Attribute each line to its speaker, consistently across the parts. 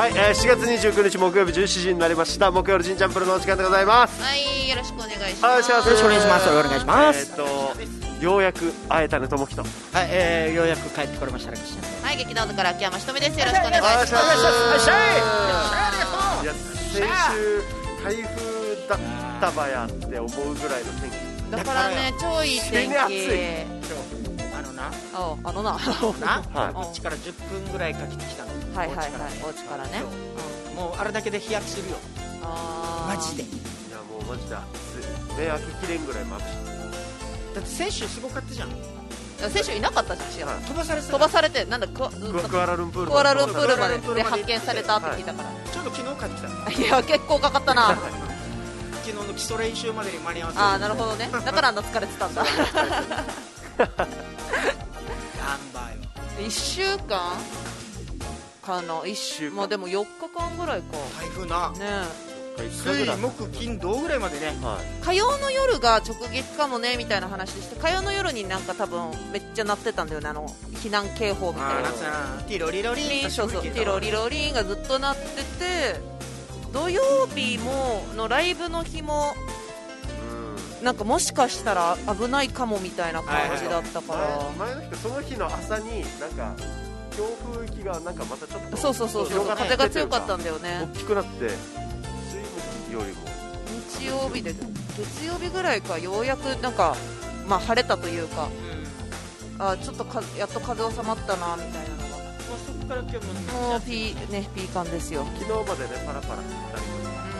Speaker 1: はい、4月29日木曜日17時になりました。木曜日ジンチャンプルのお時間でございます。
Speaker 2: はい、よろしくお願いします。
Speaker 1: はい、よろしくお願いします。
Speaker 3: お願いします。
Speaker 1: ようやく会えたね、ともきと。
Speaker 3: はい、ようやく帰ってこれましたね、岸ちゃん。
Speaker 2: はい、劇団から秋山ひとみです。よろしくお願いします。
Speaker 1: いや、先週台風だったばやって思うぐらいの天気
Speaker 2: だからね、超いい天気。あのな
Speaker 3: うちから10分ぐらいかけてきたの。
Speaker 2: はいはいはい、お家からね。
Speaker 3: もうあれだけで日焼けするよ、マジで。い
Speaker 1: や、もうマジで暑い。目開けきれんぐらい眩しい。
Speaker 3: だって先週すごかったじゃん。
Speaker 2: 先週いなかったじゃん。
Speaker 3: 飛ばされて
Speaker 1: なんだ、クアラルンプール
Speaker 2: まで発見されたって聞いたから、
Speaker 3: ちょうど昨日帰ってきた。
Speaker 2: いや、結構かかったな。
Speaker 3: 昨日の基礎練習までに間に合わせて。
Speaker 2: ああ、なるほどね。だからあんな疲れてたんだ。1週間かな。もうでも4日間ぐらいか。
Speaker 3: 台風な
Speaker 2: ね。
Speaker 3: 水木金土ぐらいまでね、
Speaker 2: 火曜の夜が直撃かもねみたいな話でして、火曜の夜になんか多分めっちゃ鳴ってたんだよね、避難警報みたいな。
Speaker 3: ティロリロリン、
Speaker 2: そうそう、ティロリロリンがずっと鳴ってて、土曜日のライブの日もなんかもしかしたら危ないかもみたいな感じだったから、
Speaker 1: 前の日かその日の朝になんか強風域がなんかまたちょっと
Speaker 2: そう風が強かったんだよね。
Speaker 1: 大きくなって水木よりも
Speaker 2: 日曜日で月曜日ぐらいか、ようやくなんかまあ晴れたというか、ちょっとやっと風収まったなみたいなのが。
Speaker 3: そこから今日
Speaker 2: もうピーカンですよ。
Speaker 1: 昨日までね、パラパラ降ったり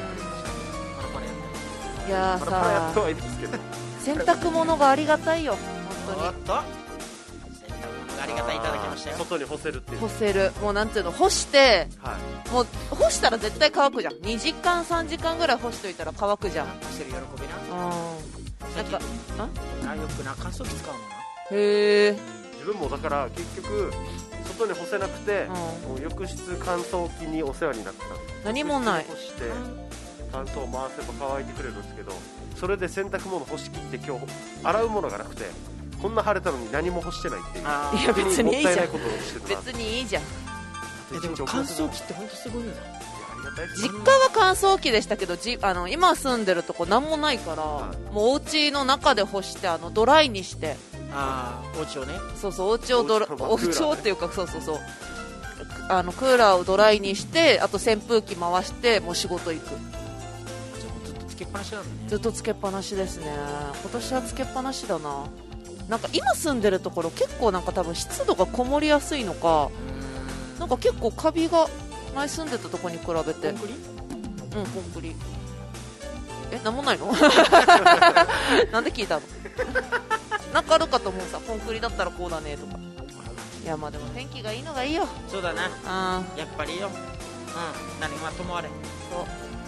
Speaker 2: いやーさー、洗濯物がありがたいよ、本当に。
Speaker 3: 洗濯物がありがたい、いただきましたよ。
Speaker 1: 外に干せるっていう。
Speaker 2: 干せる、もうなんていうの、干して、もう干したら絶対乾くじゃん。2時間3時間ぐらい干しといたら乾くじゃん。
Speaker 3: 干せる喜びな。
Speaker 2: なんか
Speaker 3: よくな、乾燥機使うのな。
Speaker 2: へえ。
Speaker 1: 自分もだから結局外に干せなくて、もう浴室乾燥機にお世話になってた。
Speaker 2: 何もない。
Speaker 1: 干して乾燥回せば乾いてくれるんですけど、それで洗濯物干し切って今日洗うものがなくて、こんな晴れたのに何も干してないっていう。
Speaker 2: いや別にいいじゃん。
Speaker 1: 別
Speaker 2: にいいじゃん。
Speaker 3: でも乾燥機って本当すごいよな。
Speaker 2: 実家は乾燥機でしたけど、今住んでるとこ何もないから、もうお家の中で干して、ドライにして。
Speaker 3: お家をね。
Speaker 2: そうそう、お家をっていうか、そうクーラーをドライにして、あと扇風機回してもう仕事行く。
Speaker 3: ずっとつけっぱなしなんだね。
Speaker 2: ずっとつけっぱなしですね。今年はつけっぱなしだな。なんか今住んでるところ結構なんか多分湿度がこもりやすいのか、なんか結構カビが前住んでたとこに比べて。コンクリ？うん、コンクリ。なんもないの？なんで聞いたの？なんかあるかと思うさ、コンクリだったらこうだねとか。いや、まあでも天気がいいのがいいよ。
Speaker 3: そうだな。やっぱりよ。何はともあれ。そう。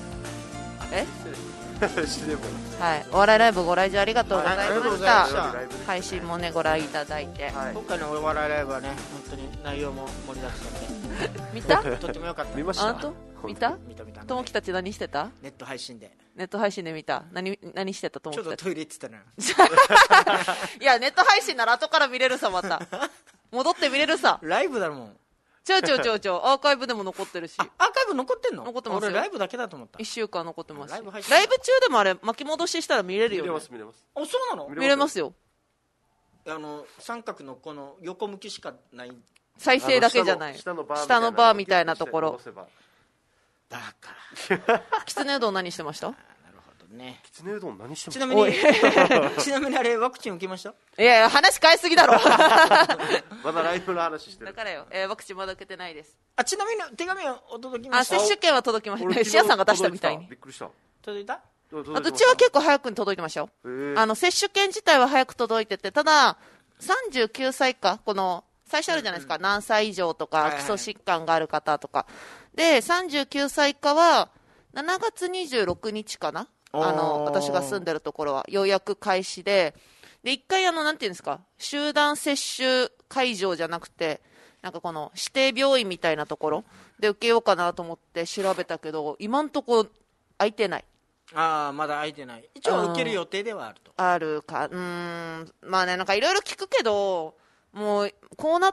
Speaker 2: はい、お笑いライブご来場ありがとうございました。配信もね、ご覧いただいて、
Speaker 3: 今回のお笑いライブはね、本当に内容も盛りだくさんで
Speaker 2: 見た？
Speaker 3: とってもよかった。
Speaker 1: 見ました？
Speaker 2: 見た？
Speaker 3: 見た。
Speaker 2: ともきたち何してた？
Speaker 3: ネット配信で
Speaker 2: 見た。何してた？ともきたち
Speaker 3: ちょっとトイレ行ってたのよ。
Speaker 2: いや、ネット配信なら後から見れるさ、また戻って見れるさ。
Speaker 3: ライブだもん。
Speaker 2: アーカイブでも残ってるし。
Speaker 3: アーカイブ残ってんの？
Speaker 2: 残ってますよ。
Speaker 3: 俺ライブだけだと思った。
Speaker 2: 1週間残ってます。ライブ中でもあれ巻き戻ししたら見れるよね。
Speaker 1: 見れます。
Speaker 3: あ、そうなの？
Speaker 2: 見れますよ。
Speaker 3: 三角のこの横向きしかない。
Speaker 2: 再生だけじゃない。下のバーみたいなところ。
Speaker 3: だから
Speaker 2: きつねうどん何してました？
Speaker 1: きつねうどん何してま
Speaker 3: した？ちなみにあれワクチン受けました？
Speaker 2: いや話変えすぎだろ。
Speaker 1: まだライブの話してる。
Speaker 2: だからよ、ワクチンまだ受けてないです。
Speaker 3: ちなみに手紙は届きました？
Speaker 2: 接種券は届きました。シアさんが出したみたいに。
Speaker 1: びっくりした。
Speaker 3: 届いた？
Speaker 2: うちは結構早くに届いてましたよ。接種券自体は早く届いてて、ただ39歳以下、この最初あるじゃないですか、何歳以上とか基礎疾患がある方とかで、39歳以下は7月26日かな、私が住んでるところはようやく開始で、一回なんていうんですか、集団接種会場じゃなくて、なんかこの指定病院みたいなところで受けようかなと思って調べたけど、今んとこ空いてない。
Speaker 3: まだ空いてない。一応受ける予定ではあると。
Speaker 2: あるか、まあね、なんかいろいろ聞くけど、もうこうなっ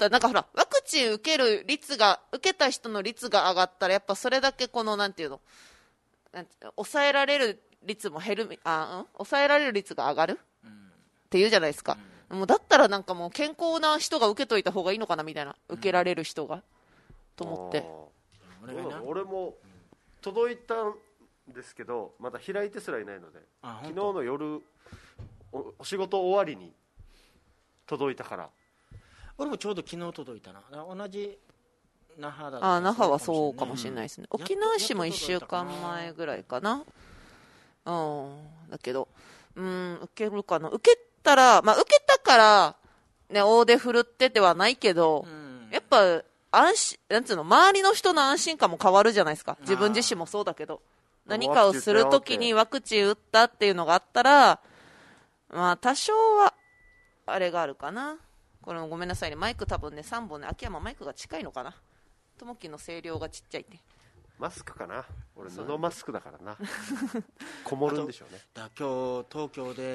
Speaker 2: ったら、なんかほら、ワクチン受けた人の率が上がったら、やっぱそれだけなんていうの、抑えられる率も抑えられる率が上がる、っていうじゃないですか。もうだったらなんかもう健康な人が受けといた方がいいのかなみたいな、受けられる人が、と思って。
Speaker 1: 俺も届いたんですけど、まだ開いてすらいないので、昨日の夜お仕事終わりに届いたから。
Speaker 3: 俺もちょうど昨日届いたな。同じ那覇だった。
Speaker 2: 那覇はそうかもしれないですね。沖縄市も1週間前ぐらいかな。だけど受けるかな。受けたら、受けたからね、大手振るっててはないけど、やっぱ安心、なんつうの、周りの人の安心感も変わるじゃないですか。自分自身もそうだけど、何かをするときにワクチン打ったっていうのがあったら、多少はあれがあるかな。これごめんなさいね、マイク多分ね3本ね、秋山マイクが近いのかな。ともきの声量がちっちゃいって。
Speaker 1: マスクかな。俺布マスクだからな。こもるんでしょうね。
Speaker 3: 今日東京で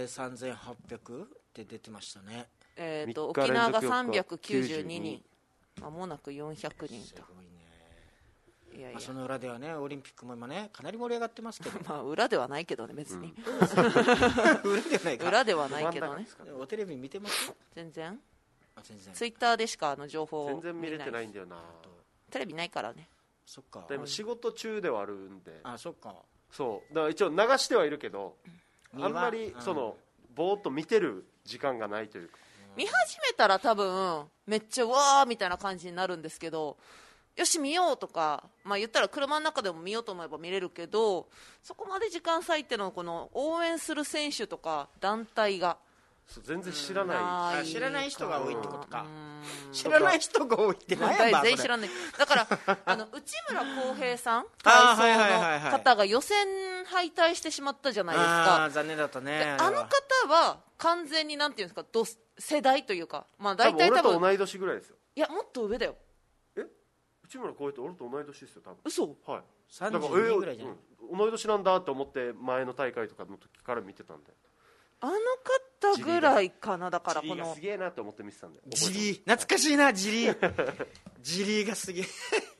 Speaker 3: 3800って出てましたね。
Speaker 2: 沖縄が392人、まもなく400人と。すごいね。いやいや、
Speaker 3: その裏ではね、オリンピックも今ねかなり盛り上がってますけど
Speaker 2: 裏ではないけどね、別に、
Speaker 3: 裏ではないか。
Speaker 2: 裏ではないけどね。
Speaker 3: おテレビ見てます？
Speaker 2: 全然ツイッターでしか情報を
Speaker 1: 全然見れてないんだよな。
Speaker 2: テレビないからね。
Speaker 3: そっか。
Speaker 1: でも仕事中ではあるんで。
Speaker 3: そっか。
Speaker 1: そうだから一応流してはいるけど、あんまりぼーっと見てる時間がないというか。
Speaker 2: 見始めたら多分めっちゃわーみたいな感じになるんですけど、よし見ようとか、言ったら車の中でも見ようと思えば見れるけど、そこまで時間割いてのこの応援する選手とか団体が
Speaker 1: 全然知らない、
Speaker 3: 知らない人が多いってことか。知らない人が多いって何やば
Speaker 2: 全然知らない。だから内村航平さん、体操の方が予選敗退してしまったじゃないですか。
Speaker 3: 残念だったね。
Speaker 2: あの方は完全になんていうんですか、世代というか、
Speaker 1: 大体多分俺と同い年ぐらいですよ。
Speaker 2: いやもっと上だよ。
Speaker 1: 内村航平って俺と同い年ですよ多分。
Speaker 2: 嘘。
Speaker 1: はい。
Speaker 3: 32ぐらいじゃない。
Speaker 1: 同い年なんだと思って前の大会とかの時から見てたんで。
Speaker 2: あの方ぐらいかな。だから
Speaker 1: このすげえなと思って見てたんで。
Speaker 3: ジリー懐かしいな。ジリーがすげえ。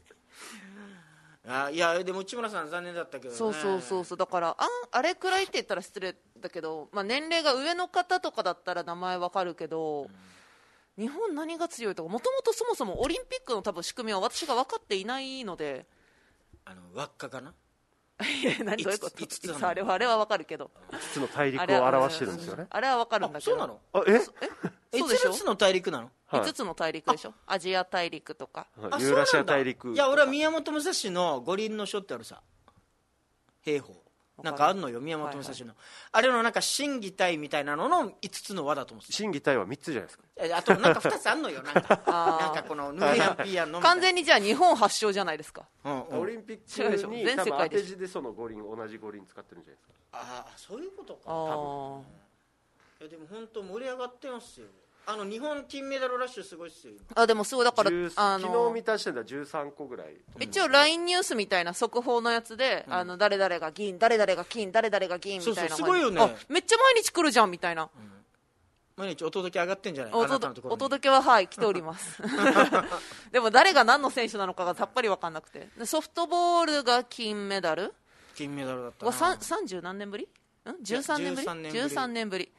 Speaker 3: いやでも内村さん残念だったけどね。
Speaker 2: そうだからあれくらいって言ったら失礼だけど、年齢が上の方とかだったら名前わかるけど、日本何が強いとか、もともとそもそもオリンピックの多分仕組みは私が分かっていないので。
Speaker 3: 輪っかかな。
Speaker 2: 何どういうこと？あれは分かるけど、
Speaker 1: 5つの大陸を表してるんですよね。
Speaker 2: あれは分かるんだけど。
Speaker 3: そうなの？
Speaker 2: そうでしょ。
Speaker 3: 5つの大陸なの
Speaker 2: ？5つの大陸でしょ。アジア大陸とか
Speaker 1: ユーラシア大陸。
Speaker 3: いや俺は宮本武蔵の五輪の書ってあるさ、兵法なんかあるのよ、宮本武蔵の、あれのなんか心技体みたいなのの5つの輪だと思って。
Speaker 1: 心技体は3つじゃないですか。
Speaker 3: あとなんか2つあるのよ。なんかこのヌーヤンピーヤンの
Speaker 2: 完全にじゃあ日本発祥じゃないですか。
Speaker 1: オリンピックに多分当て字でその五輪、同じ五輪使ってるんじゃないですか。
Speaker 3: そういうことか。多分。でも本当盛り上がってますよ。日本金メダルラッシュすごいっすよ。
Speaker 2: でもすごいだから
Speaker 1: 昨日見た時点では13個ぐらい。
Speaker 2: 一応 LINE ニュースみたいな速報のやつで、誰々が銀、誰々が金、誰々が銀みたいな。
Speaker 3: すごいよね。
Speaker 2: めっちゃ毎日来るじゃんみたいな。
Speaker 3: 毎日お届け上がってんじゃない？
Speaker 2: お届けは来ておりますでも誰が何の選手なのかがさっぱり分かんなくて、ソフトボールが金メダル
Speaker 3: だったな。
Speaker 2: 30何年ぶり？13年ぶり13年ぶり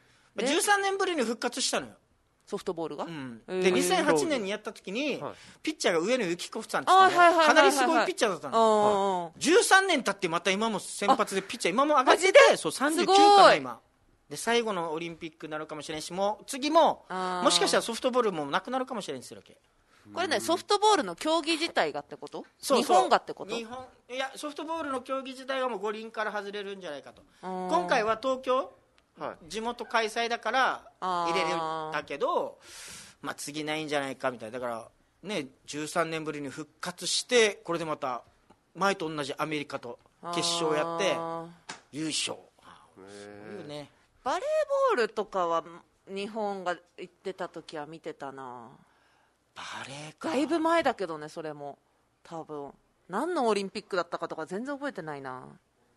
Speaker 3: 13年ぶりに復活したのよ、
Speaker 2: ソフトボールが。
Speaker 3: で2008年にやった時にピッチャーが上野由岐子さんって言ってかなりすごいピッチャーだったの。13年経ってまた今も先発でピッチャー今も上がってて、39かな今で、最後のオリンピックになるかもしれないし、もう次ももしかしたらソフトボールもなくなるかもしれないんですよ。
Speaker 2: これね、ソフトボールの競技自体がってこと？日本がってこと？
Speaker 3: いやソフトボールの競技自体はもう五輪から外れるんじゃないかと。今回は東京、地元開催だから入れるんだけど、次ないんじゃないかみたいな。だからね、13年ぶりに復活して、これでまた前と同じアメリカと決勝やって優勝。そういうね。
Speaker 2: バレーボールとかは日本が行ってた時は見てたな。
Speaker 3: バレーか。
Speaker 2: だいぶ前だけどね、それも多分何のオリンピックだったかとか全然覚えてないな。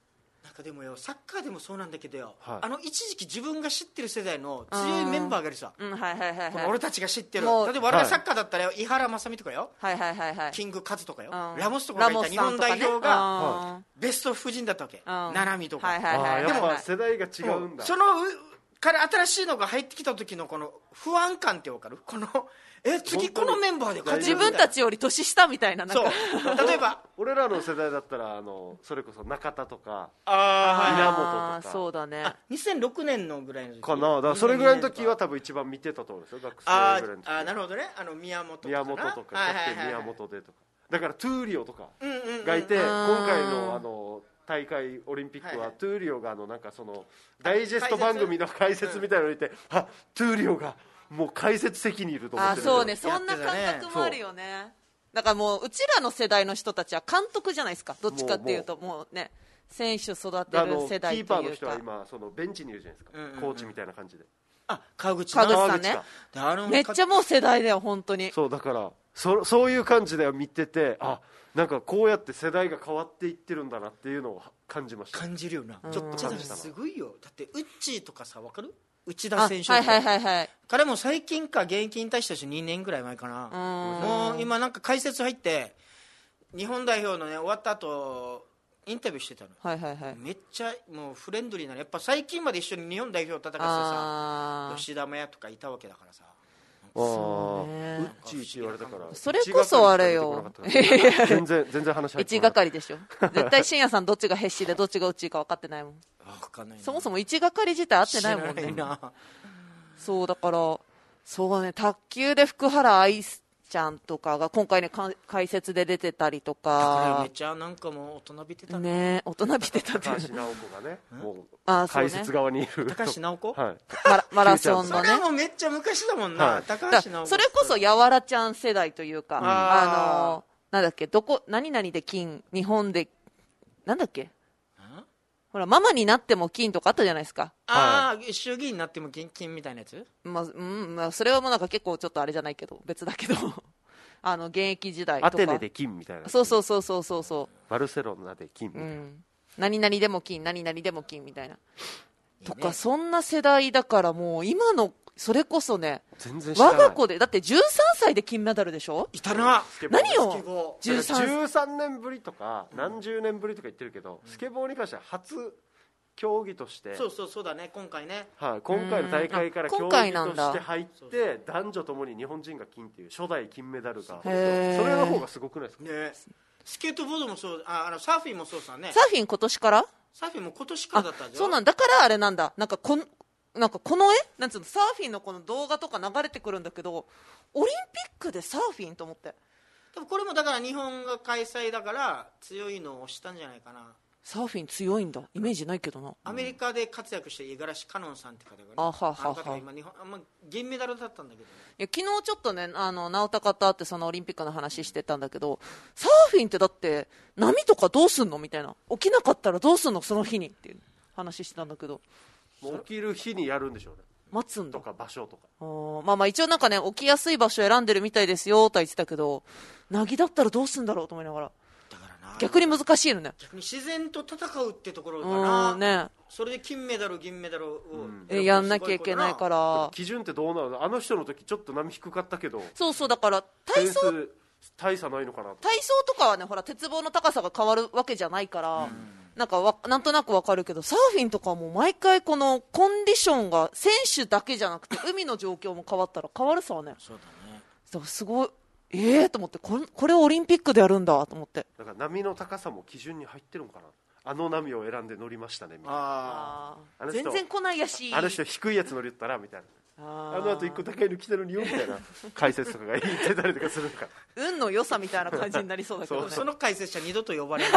Speaker 3: なんかでもよ、サッカーでもそうなんだけどよ、一時期自分が知ってる世代の強いメンバーがいるさ、俺たちが知ってる、例えば我々サッカーだったら井原正美とかよ、キングカズとかよ、ラモスとかがいた日本代表がベスト夫人だったわけ、七海とか。
Speaker 1: でも世代が違うんだ。
Speaker 3: そのから新しいのが入ってきた時のこの不安感って分かる？この次このメンバーで勝つ
Speaker 2: 自分たちより年下みたいな。
Speaker 3: そう例えば
Speaker 1: 俺らの世代だったらそれこそ中田とか稲本とか。
Speaker 2: そうだね。
Speaker 3: 2006年のぐらいの時
Speaker 1: かな。だからそれぐらいの時は多分一番見てたと思うんですよ、学生ぐらいの時。
Speaker 3: なるほどね。宮本とか
Speaker 1: キャプテン宮本でとか。だからトゥーリオとかがいて、今回の大会オリンピックはトゥーリオがなんかそのダイジェスト番組の解説みたいなのを言って、トゥーリオがもう解説席にいると思ってる。
Speaker 2: そうね、そんな感覚もあるよね。だからもううちらの世代の人たちは監督じゃないですか、どっちかっていうと。もうね、選手育てる世代というか。
Speaker 1: キーパーの人は今そのベンチにいるじゃないですか、コーチみたいな感じで。
Speaker 3: 川口
Speaker 2: さんね、めっちゃもう世代だよ本当に。
Speaker 1: そうだからそういう感じで見てて、なんかこうやって世代が変わっていってるんだなっていうのを感じました。
Speaker 3: 感じるよな。
Speaker 1: ちょっと感じたな。
Speaker 3: すごいよ。だってウッチーとかさ、分かる？内田選手とか、彼も最近か現役引退したし2年ぐらい前かな。もう今なんか解説入って日本代表のね終わった後インタビューしてたの、めっちゃもうフレンドリーなの。やっぱ最近まで一緒に日本代表を戦ってさ、吉田麻也とかいたわけだからさ。
Speaker 1: うっちー言われたから。
Speaker 2: それこそあれよ、
Speaker 1: 全然話入って
Speaker 2: 1係でしょ。絶対深夜さんどっちがへっしでどっちがうっちーか分かってないもん。そもそも1係自体合ってないもんね。そうだからそうね、卓球で福原愛ちゃんとかが今回ね解説で出てたりとか。
Speaker 3: だからめっちゃなんかもう大人びてた
Speaker 2: ね。大人びてたって。
Speaker 1: 高橋尚子がね、もう解説側にいる。
Speaker 3: 高橋尚子、
Speaker 2: マラソンのね。
Speaker 3: それもめっちゃ昔だもんな、高橋尚子。
Speaker 2: それこそやわらちゃん世代というか、なんだっけ、何々で金、日本でなんだっけ、ほらママになっても金とかあったじゃないですか。
Speaker 3: 衆議院になっても金みたいなやつ。
Speaker 2: それはもうなんか結構ちょっとあれじゃないけど別だけど現役時代とか
Speaker 1: アテネで金みたいな。
Speaker 2: そう
Speaker 1: バルセロナで金みたいな、
Speaker 2: 何々でも金何々でも金みたいなとか、そんな世代だからもう今のそれこそね、我が子でだって13歳で金メダルでしょ。
Speaker 3: いたな。
Speaker 2: 何よ
Speaker 1: 13年ぶりとか何十年ぶりとか言ってるけど、スケボーに関しては初競技として。
Speaker 3: そうだね、今回ね、
Speaker 1: 今回の大会から競技として入って男女ともに日本人が金っていう初代金メダルが、それの方がすごくないですかね。
Speaker 3: スケートボードもそう、サーフィンもそうさね。
Speaker 2: サーフィン今年から？
Speaker 3: サーフィンも今年からだったんじゃん。
Speaker 2: そうなんだからあれなんだ、なんかこのなんつうの、サーフィンのこの動画とか流れてくるんだけど、オリンピックでサーフィンと思って。
Speaker 3: 多分これもだから日本が開催だから強いのをしたんじゃないかな。
Speaker 2: サーフィン強いんだ、イメージないけどな。
Speaker 3: アメリカで活躍して五十嵐カノンさんって方がね、今日本銀メダルだったんだけど、
Speaker 2: いや昨日ちょっとね直高と会ってそのオリンピックの話してたんだけど、サーフィンってだって波とかどうすんのみたいな、起きなかったらどうすんのその日にっていう話してたんだけど、
Speaker 1: もう起きる日にやるんでしょうね。
Speaker 2: 待つんだ
Speaker 1: とか場所とか。
Speaker 2: 一応なんかね起きやすい場所選んでるみたいですよとは言ってたけど、なぎだったらどうすんだろうと思いながら。逆に難しいのね。
Speaker 3: 逆に自然と戦うってところかな、それで金メダル銀メダルを、
Speaker 2: やんなきゃいけないから。
Speaker 1: 基準ってどうなの？あの人の時ちょっと波低かったけど、
Speaker 2: そうだから体操
Speaker 1: 大差ないのかな。
Speaker 2: 体操とかはね、ほら鉄棒の高さが変わるわけじゃないから、なんとなくわかるけど、サーフィンとかはもう毎回このコンディションが選手だけじゃなくて海の状況も変わったら変わるさね。
Speaker 3: そうだね。
Speaker 2: だからすごいと思って、これをオリンピックでやるんだと思って。
Speaker 1: だから波の高さも基準に入ってるのかな。あの波を選んで乗りましたねみたいな。
Speaker 2: 全然来ないやし、
Speaker 1: あの人低いやつ乗りよったらみたいな、あの後一個高いの来たのによみたいな解説とかが言ってたりとかするのか。
Speaker 2: 運の良さみたいな感じになりそうだけどね。
Speaker 3: その解説者二度と呼ばれない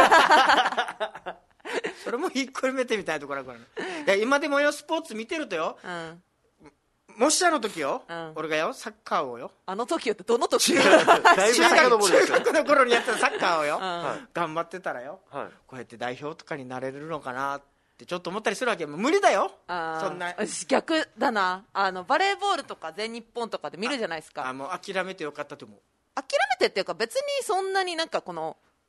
Speaker 3: それもひっくるめてみたいなところだからね。今でもよスポーツ見てるとよ、もしあの時よ、俺がよサッカーをよ、
Speaker 2: あの時よってどの時？
Speaker 3: 中学の頃にやってたサッカーをよ、頑張ってたらよ、こうやって代表とかになれるのかなってちょっと思ったりするわけ。もう無理だよ、そんな。
Speaker 2: 逆だな、バレーボールとか全日本とかで見るじゃないですか。
Speaker 3: もう諦めてよかったと思う。
Speaker 2: 諦めてっていうか別にそんなになんかこの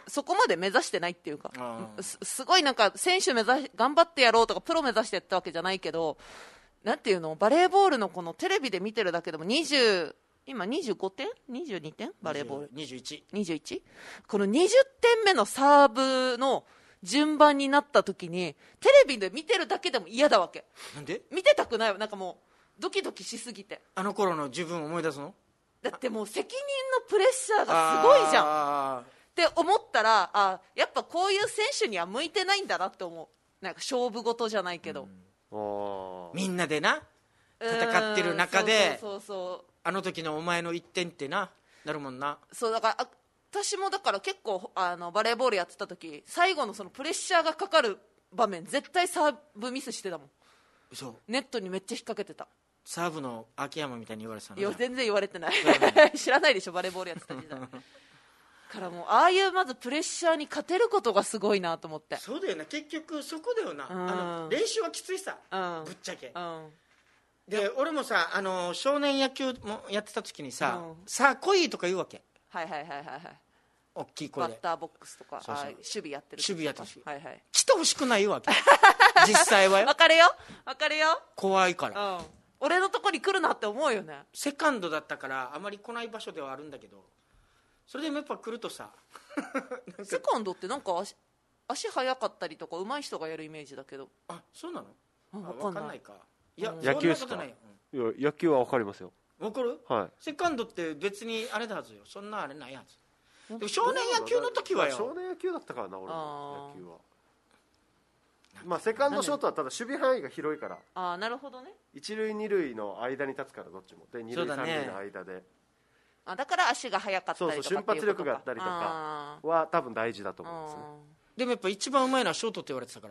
Speaker 2: そこまで目指してないっていうか、すごいなんか選手頑張ってやろうとかプロ目指してやったわけじゃないけど、なんていうの、バレーボールのこのテレビで見てるだけでも今25点 ?22 点バレーボール。21? この20点目のサーブの順番になった時に、テレビで見てるだけでも嫌だわけ。
Speaker 3: なんで？
Speaker 2: 見てたくないよ。なんかもう、ドキドキしすぎて。
Speaker 3: あの頃の自分思い出すの？
Speaker 2: だってもう責任のプレッシャーがすごいじゃん。って思ったら、やっぱこういう選手には向いてないんだなって思う。なんか勝負事じゃないけど。
Speaker 3: みんなでな、戦ってる中で、
Speaker 2: そう
Speaker 3: あの時のお前の1点ってなるもんな。
Speaker 2: そうだから私もだから結構バレーボールやってた時、最後のそのプレッシャーがかかる場面絶対サーブミスしてたもん。ネットにめっちゃ引っ掛けてた。
Speaker 3: サーブの秋山みたいに言われてたの？
Speaker 2: いや全然言われてない知らないでしょバレーボールやってた時代からもうああいうまずプレッシャーに勝てることがすごいなと思って。
Speaker 3: そうだよな、結局そこだよな、練習はきついさ、ぶっちゃけ、で俺もさ少年野球もやってた時にさ、さあ来いとか言うわけ。
Speaker 2: はい
Speaker 3: 大きい声で
Speaker 2: バッターボックスとか守備やってる
Speaker 3: 守備やってるし、
Speaker 2: はいはい、
Speaker 3: 来てほしくないわけ実際はよ。
Speaker 2: 分かるよ
Speaker 3: 怖いから、
Speaker 2: 俺のとこに来るなって思うよね。
Speaker 3: セカンドだったからあまり来ない場所ではあるんだけど、それでもやっぱ来るとさ
Speaker 2: セカンドってなんか足速かったりとか上手い人がやるイメージだけど。
Speaker 3: あ、そうなの？
Speaker 2: 分かんない
Speaker 3: か。いや、
Speaker 1: 野球ですか？いや野球は分かりますよ。
Speaker 3: 分かる？
Speaker 1: はい。
Speaker 3: セカンドって別にあれだはずよ。そんなあれないはず。でも少年野球の時はよ。
Speaker 1: 少年野球だったからな俺の野球は。まあセカンドショートはただ守備範囲が広いから。
Speaker 2: なるほどね。
Speaker 1: 一塁二塁の間に立つからどっちもで二塁三塁の間で。
Speaker 2: だから足が速かったりとか
Speaker 1: 瞬発力があったりとかは多分大事だと思うんですね。
Speaker 3: でもやっぱ一番うまいのはショートって言われてたから。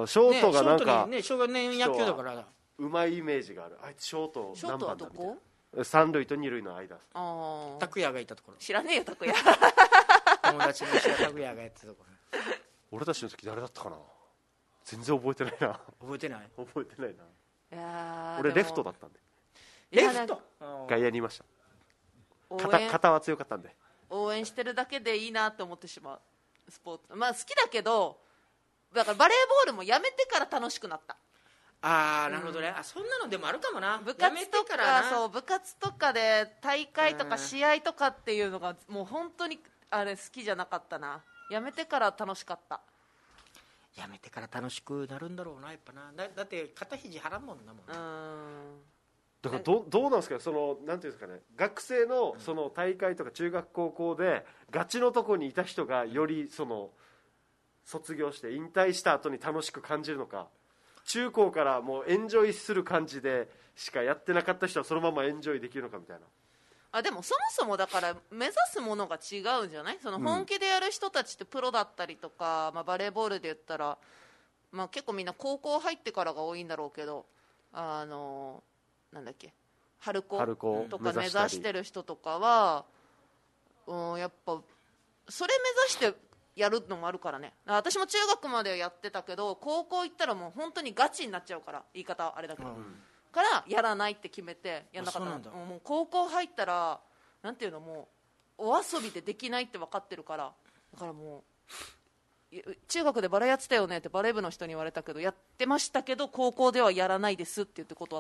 Speaker 1: ショートがなんか
Speaker 3: 少年野球だから
Speaker 1: うまいイメージがある。あいつショート
Speaker 2: 何番だみたい
Speaker 1: な。三塁と二塁の間。
Speaker 3: 拓也がいたところ。
Speaker 2: 知らねえよ拓也
Speaker 3: 友達の拓也がやってたところ。
Speaker 1: 俺たちの時誰だったかな。全然覚えてないな。
Speaker 3: 覚えてない
Speaker 1: な。俺レフトだったんで。
Speaker 3: レフト
Speaker 1: 外野にいました。肩は強かったんで。
Speaker 2: 応援してるだけでいいなって思ってしまうスポーツ。まあ好きだけど、だからバレーボールもやめてから楽しくなった。
Speaker 3: なるほどね。そんなのでもあるかもな。
Speaker 2: 部活とか部活とかで大会とか試合とかっていうのがもう本当にあれ好きじゃなかったな。やめてから楽しかった。
Speaker 3: やめてから楽しくなるんだろうなやっぱな。だって肩肘張らんもんなもん。
Speaker 1: だからどうなんですか、そのなんていうんですかね、学生のその大会とか中学高校でガチのとこにいた人がよりその卒業して引退した後に楽しく感じるのか、中高からもうエンジョイする感じでしかやってなかった人はそのままエンジョイできるのかみたいな。
Speaker 2: でもそもそもだから目指すものが違うんじゃない？その本気でやる人たちってプロだったりとか、バレーボールで言ったら、結構みんな高校入ってからが多いんだろうけど、なんだっけ、春高とか目指してる人とかは、やっぱそれ目指してやるのもあるからね。私も中学までやってたけど高校行ったらもう本当にガチになっちゃうから、言い方あれだけど、からやらないって決めてやんなかったの。もう高校入ったらなんていうの、もうお遊びでできないって分かってるから、だからもう中学でバレーやってたよねってバレー部の人に言われたけど、やってましたけど高校ではやらないですって言って断った。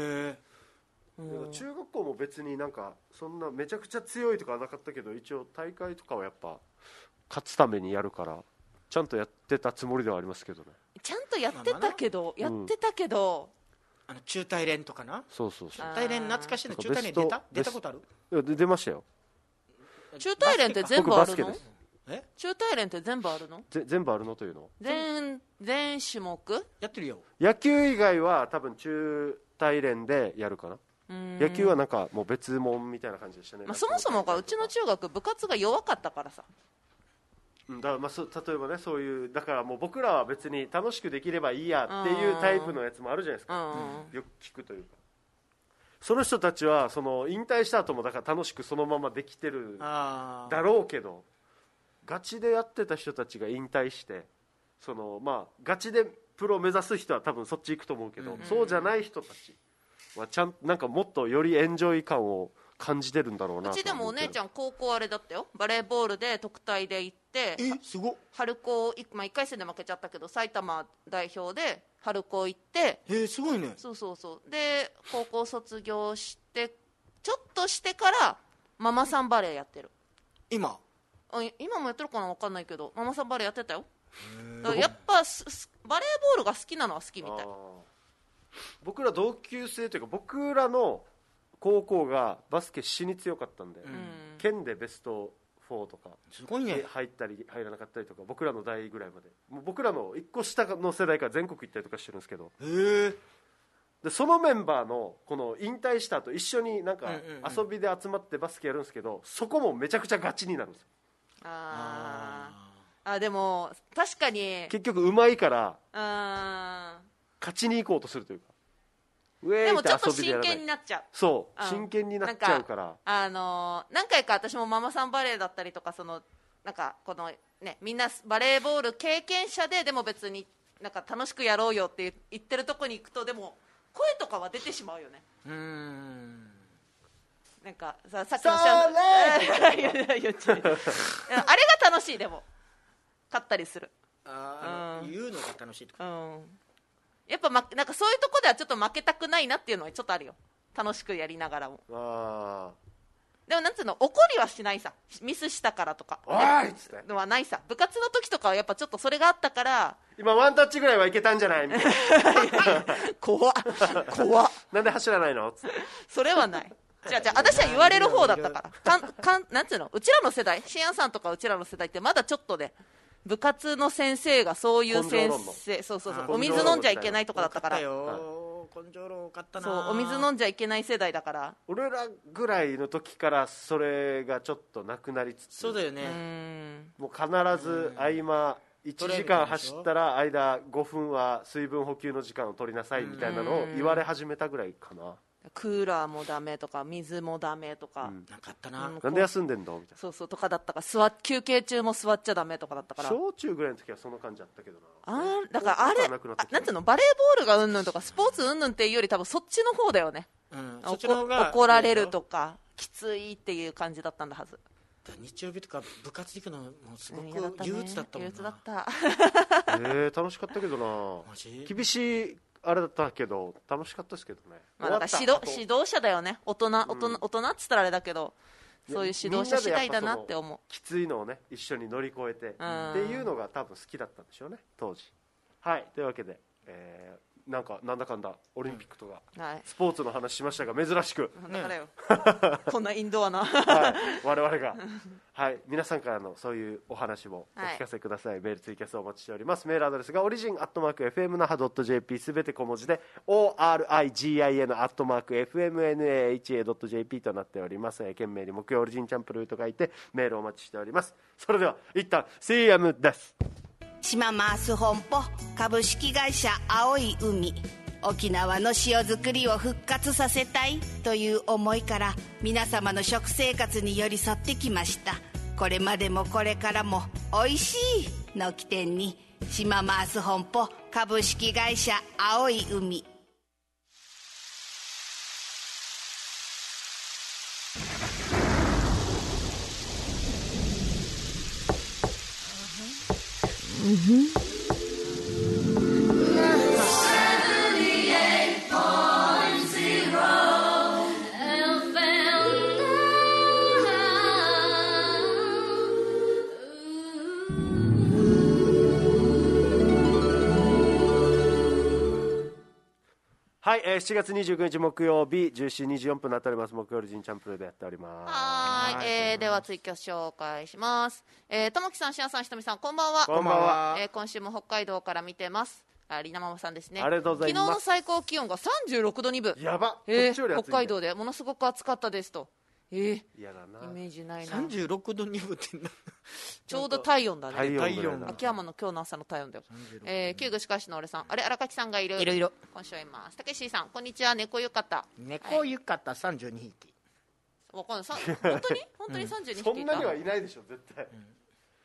Speaker 1: 中学校も別になんかそんなめちゃくちゃ強いとかはなかったけど、一応大会とかはやっぱ勝つためにやるからちゃんとやってたつもりではありますけどね。
Speaker 2: ちゃんとやってたけど、
Speaker 3: 中大連とかな。
Speaker 1: そう
Speaker 3: 中大連懐かしいな。中大連出たことある？
Speaker 1: いや出ましたよ。
Speaker 2: 中大連って全部あるの？
Speaker 1: 中
Speaker 2: 大連って全部あるの？
Speaker 1: 全部あるのというの？
Speaker 2: 全種目
Speaker 3: やってるよ。
Speaker 1: 野球以外は多分中大連でやるかな。野球はなんかもう別門みたいな感じでしたね。
Speaker 2: そもそもがうちの中学部活が弱かったからさ。
Speaker 1: だから例えばね、そういうだからもう僕らは別に楽しくできればいいやっていうタイプのやつもあるじゃないですか。よく聞くというか、その人たちはその引退した後もだから楽しくそのままできてるだろうけど、ガチでやってた人たちが引退してそのガチでプロを目指す人は多分そっち行くと思うけど、そうじゃない人たちはちゃんなんかもっとよりエンジョイ感を感じてるんだろうな。
Speaker 2: うちでもお姉ちゃん高校あれだったよ、バレーボールで特待で行っ 、
Speaker 3: すごっ。
Speaker 2: 春高、1回戦で負けちゃったけど埼玉代表で春高行って、
Speaker 3: すごいね。
Speaker 2: そうで高校卒業してちょっとしてからママさんバレーやってる。今もやってるかな、分かんないけどママさんバレーやってたよ。やっぱバレーボールが好きなのは好きみたい。
Speaker 1: 僕ら同級生というか僕らの高校がバスケ死に強かったんで、県でベスト4とか
Speaker 3: すごいね、
Speaker 1: 入ったり入らなかったりとか、僕らの代ぐらいまで、もう僕らの1個下の世代から全国行ったりとかしてるんですけど、でそのメンバーのこの引退した後一緒になんか遊びで集まってバスケやるんですけど、そこもめちゃくちゃガチになるんですよ。
Speaker 2: でも確かに
Speaker 1: 結局うまいから勝ちに行こうとするというか、
Speaker 2: でもちょっと真剣になっちゃう。
Speaker 1: 真剣になっちゃうから、
Speaker 2: 何回か私もママさんバレーだったりとか、なんかこのね、みんなバレーボール経験者でも別になんか楽しくやろうよって言ってるとこに行くと、でも声とかは出てしまうよね。なんかさっきのあれが楽しい。でも勝ったりする、
Speaker 3: 言うのが楽しいとか、
Speaker 2: やっぱ、なんかそういうとこではちょっと負けたくないなっていうのはちょっとあるよ、楽しくやりながらも。でもなんつうの、怒りはしないさ、ミスしたからとかのはないさ。部活の時とかはやっぱちょっとそれがあったから、
Speaker 1: 今ワンタッチぐらいはいけたんじゃないみたいな
Speaker 2: 怖っ
Speaker 1: なんで走らないのっつって、
Speaker 2: それはない。じゃあ私は言われる方だったからなんつうの、うちらの世代、シアンさんとかうちらの世代ってまだちょっとで、部活の先生がそういう先生、お水飲んじゃいけないとかだったから、根
Speaker 3: 性論多かったな。
Speaker 2: お水飲んじゃいけない世代だから、
Speaker 1: 俺らぐらいの時からそれがちょっとなくなりつつ、
Speaker 3: そうだよね。
Speaker 1: もう必ず合間1時間走ったら間5分は水分補給の時間を取りなさいみたいなのを言われ始めたぐらいかな。
Speaker 2: クーラーもダメとか水もダメとか、
Speaker 3: なかったな。
Speaker 1: なんで休んでんのみたいな。
Speaker 2: とかだったから、休憩中も座っちゃダメとかだったから。
Speaker 1: 小中ぐらいの時はその感じだったけどな。
Speaker 2: だからあれなんていうの、バレーボールがうんぬんとかスポーツうんぬんっていうより多分そっちの方だよね。怒られるとかきついっていう感じだったんだはず。
Speaker 3: 日曜日とか部活行くのもすごく憂鬱だったもんな。憂鬱だった。
Speaker 1: 楽しかったけどな。厳しいあれだったけど楽しかったですけどね。
Speaker 2: だから指導者だよね。大人っつったらあれだけど、そういう指導者次第だなって思う。
Speaker 1: きついのをね一緒に乗り越えてっていうのが多分好きだったんでしょうね当時。はい、というわけで、なんだかんだオリンピックとか、スポーツの話しましたが珍しく、
Speaker 2: だからよこんなインドアな、
Speaker 1: 我々が皆さんからのそういうお話もお聞かせください。メールツイキャスお待ちしております。メールアドレスがorigin@fmnaha.jp、 すべて小文字で origin@fmnaha.jp となっております。懸命に木曜オリジンチャンプルーと書いてメールお待ちしております。それでは一旦 CM です。
Speaker 4: 島マース本舗株式会社青い海、沖縄の塩作りを復活させたいという思いから皆様の食生活に寄り添ってきました。これまでもこれからもおいしいの起点に島マース本舗株式会社青い海。
Speaker 1: はい、7月29日木曜日17時24分になっております。木曜日チャンプルーでやっております。
Speaker 2: はい、ではツイキャス紹介します。ともきさん、しあさん、ひとみさん、こんばんは。
Speaker 1: こんばんは。
Speaker 2: 今週も北海道から見てます。りなママさんですね。
Speaker 1: ありがとうございます。
Speaker 2: 昨日の最高気温が36度2分。
Speaker 1: やば、
Speaker 2: 北海道でものすごく暑かったですと。
Speaker 1: 嫌だな。
Speaker 2: イメージないな。
Speaker 3: 36度2分って
Speaker 2: ちょうど体温だね。
Speaker 1: 体温
Speaker 2: 秋山の今日の朝の体温だよ。旧具しかしの俺さん、あれ荒垣さんがいる。
Speaker 3: いろ
Speaker 2: 今週はいます。たけしさん、こんにちは。猫ゆかた。
Speaker 3: 猫ゆかた32匹。
Speaker 2: わかんない。本当に32匹いた。
Speaker 1: そんなにはいないでしょ絶対。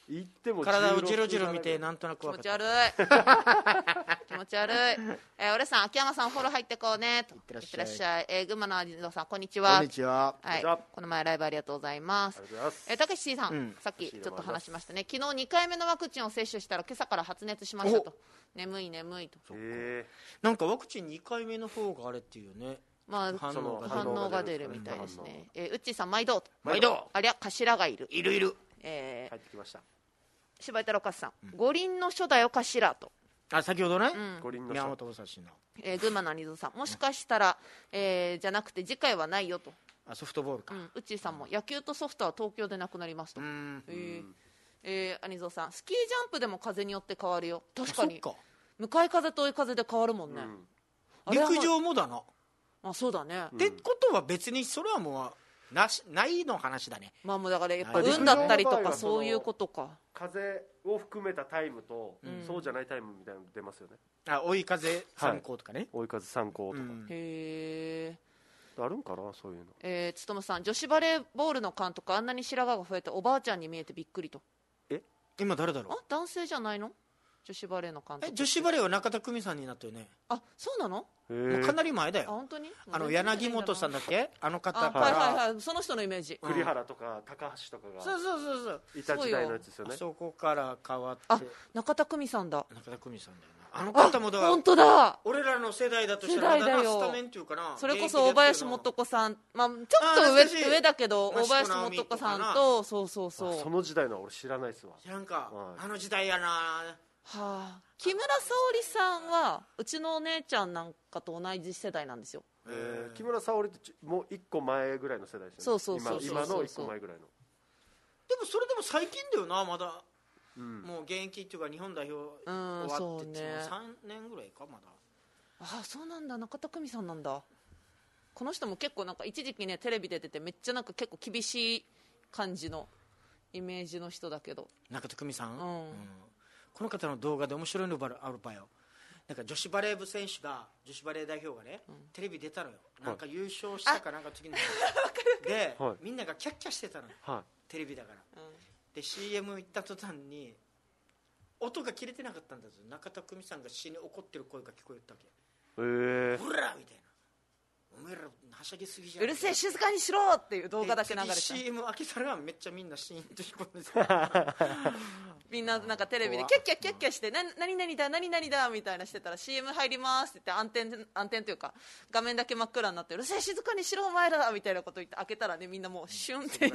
Speaker 1: 行っても
Speaker 3: 体をジロジロ見てなんとなく
Speaker 2: 気持ち
Speaker 3: 分かった。
Speaker 2: 悪い気持ち悪い。俺さん、秋山さんフォロー入ってこうねと。いってらっしゃい。群馬のアジゾさん、こんにちは。
Speaker 3: こんにちは。
Speaker 2: はい、この前ライブありがとうございます。たけしさん、さっきちょっと話しましたね。昨日2回目のワクチンを接種したら今朝から発熱しましたと。眠いと。
Speaker 3: なんかワクチン2回目の方があれっていうね。
Speaker 2: まあ、反応が出るみたいですね。うっちーさん、毎度。ありゃ、頭がいる。
Speaker 3: いる。
Speaker 1: 帰ってきました。
Speaker 2: 柴井太郎かすさん、五輪の初代を頭と。
Speaker 3: 先ほどね、
Speaker 1: 宮
Speaker 3: 本武蔵の。
Speaker 2: 群馬の水さん、もしかしたら、じゃなくて次回はないよと。
Speaker 3: ソフトボールか。
Speaker 2: うっちーさんも、野球とソフトは東京でなくなりますと。アニゾさん、スキージャンプでも風によって変わるよ。確かに向かい風と追い風で変わるもんね。
Speaker 3: 陸上もだな。
Speaker 2: そうだね。
Speaker 3: ってことは別にそれはもうないの話だね。
Speaker 2: まあもうだからやっぱ運だったりとかそういうことか。
Speaker 1: 風を含めたタイムと、そうじゃないタイムみたいなの出ますよね。
Speaker 3: 追い風参考とかね。
Speaker 1: 追い風参考とか。
Speaker 2: へえ。
Speaker 1: あるんかなそういう
Speaker 2: の。つとむさん、女子バレーボールの監督あんなに白髪が増えておばあちゃんに見えてびっくりと。
Speaker 3: 今誰だろう。
Speaker 2: 男性じゃないの？女子バレーの監督。
Speaker 3: 女子バレーは中田久美さんになったよね。
Speaker 2: そうなの？
Speaker 3: もうかなり前だよ。
Speaker 2: 本当に？
Speaker 3: 柳本さんだっけ？あの方から。
Speaker 2: はいその人のイメージ。
Speaker 1: 栗原とか高橋とかが
Speaker 3: そう
Speaker 1: いた時代のやつですよね。
Speaker 3: そこから変わって。
Speaker 2: 中田久美さんだ。
Speaker 3: 中田久美さんだよな。あの方もだから
Speaker 2: 本当だ。
Speaker 3: 俺らの世代だとしたらまだスタメンっていうかな。
Speaker 2: それこそ大林素子さん、ちょっと上だけど大林素子さんとそう
Speaker 1: その時代のは俺知らないっすわ。
Speaker 3: 知らんか。あの時代やな。
Speaker 2: 木村沙織さんはうちのお姉ちゃんなんかと同じ世代なんですよ。
Speaker 1: 木村沙織ってもう1個前ぐらいの世代ですよね。そう今の1個前ぐらいの。
Speaker 3: でもそれでも最近だよなまだ。もう現役っていうか日本代表終わって3年ぐらいかまだ。
Speaker 2: そうなんだ。中田久美さんなんだ。この人も結構なんか一時期ねテレビで出てめっちゃなんか結構厳しい感じのイメージの人だけど。
Speaker 3: 中田久美さん、この方の動画で面白いのがあるばよ。なんか女子バレー部選手が女子バレー代表がね、テレビ出たのよ。なんか優勝したかなんか次ので、みんながキャッキャしてたのよ、テレビだから、で CM 行った途端に音が切れてなかったんだぞ。中田久美さんが死に怒ってる声が聞こえたわけ。ほらみたいな、お前らはしゃぎすぎじゃん、
Speaker 2: うるせえ静かにしろっていう動画だけ流れて、
Speaker 3: CM 開けたらめっちゃみんなシーンと聞こえて
Speaker 2: みんななんかテレビでキャッキャキャッキャして何々だ何々だみたいなしてたら CM 入りますって言って暗転というか画面だけ真っ暗になって、うるせえ静かにしろお前らみたいなこと言って開けたらね、みんなもうシュンって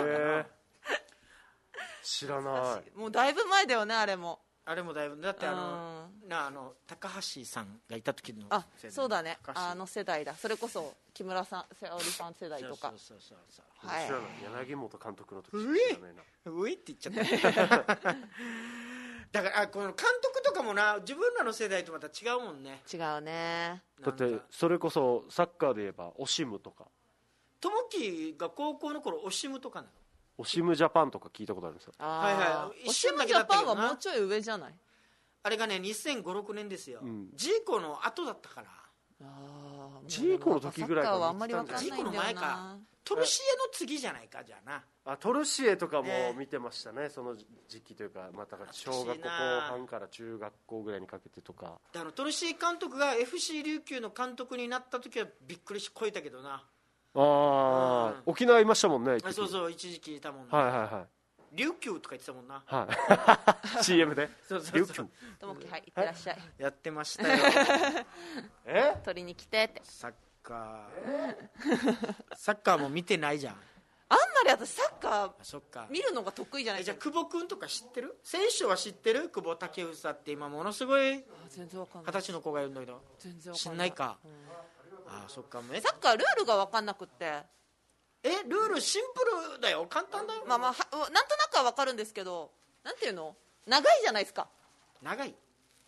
Speaker 1: 知らない。
Speaker 2: もうだいぶ前だよね。あれも
Speaker 3: だって高橋さんがいた時の世代。
Speaker 2: そうだね、あの世代だ。それこそ木村沙織さん世代とか。
Speaker 1: 柳本監督の時
Speaker 3: ういって言っちゃっただからこの監督とかもな、自分らの世代とまた違うもんね。
Speaker 2: 違うね。
Speaker 1: だってそれこそサッカーで言えばオシムとか、
Speaker 3: 友樹が高校の頃オシムとかなの。
Speaker 1: オシムジャパンとか聞いたことあるんですよ。
Speaker 2: オシムジャパンはもうちょい上じゃない？
Speaker 3: あれがね2005、6年ですよ、ジーコの後だったから。
Speaker 1: ジーコの時ぐらいか
Speaker 2: はあんまり分かんないんだよな。
Speaker 3: ジーコの前か。トルシエの次じゃないかじゃあな。
Speaker 1: トルシエとかも見てましたね、その時期というか、小学校後半から中学校ぐらいにかけてとか。
Speaker 3: トルシエ監督が FC 琉球の監督になった時はびっくりしこえたけどな。
Speaker 1: 沖縄いましたもんね。
Speaker 3: そう一時期いたもんね。琉球とか言ってたもんな。
Speaker 1: CM で
Speaker 2: 琉球ともき、はい、いってらっしゃい。
Speaker 3: やってましたよ
Speaker 2: 取りに来てって。
Speaker 3: サッカーも見てないじゃん。
Speaker 2: あんまり私サッカ
Speaker 3: ー
Speaker 2: 見るのが得意じゃない。
Speaker 3: じゃあ久保君とか知ってる？選手は知ってる？久保建英って今ものすごい20歳の子がいるんだけど、知んないか。そっか。
Speaker 2: サッカールールが分かんなくって。
Speaker 3: ルールシンプルだよ、簡単だよ。
Speaker 2: なんとなくは分かるんですけど、なんていうの、長いじゃないですか。
Speaker 3: 長い。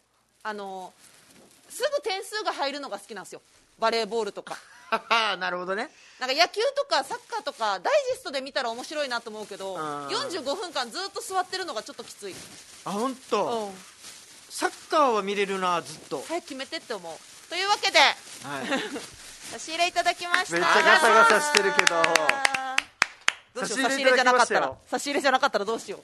Speaker 2: すぐ点数が入るのが好きなんですよ、バレーボールとか
Speaker 3: なるほどね。
Speaker 2: なんか野球とかサッカーとかダイジェストで見たら面白いなと思うけど、45分間ずっと座ってるのがちょっときつい。
Speaker 3: 本当。サッカーは見れるな、ずっと。
Speaker 2: 早く決めてって思う。というわけで、差し入れいただきました。
Speaker 1: めっちゃガサガサしてるけど、
Speaker 2: どうしよう、差し入れじゃなかったら、差し入れじゃなかったらどうしよう。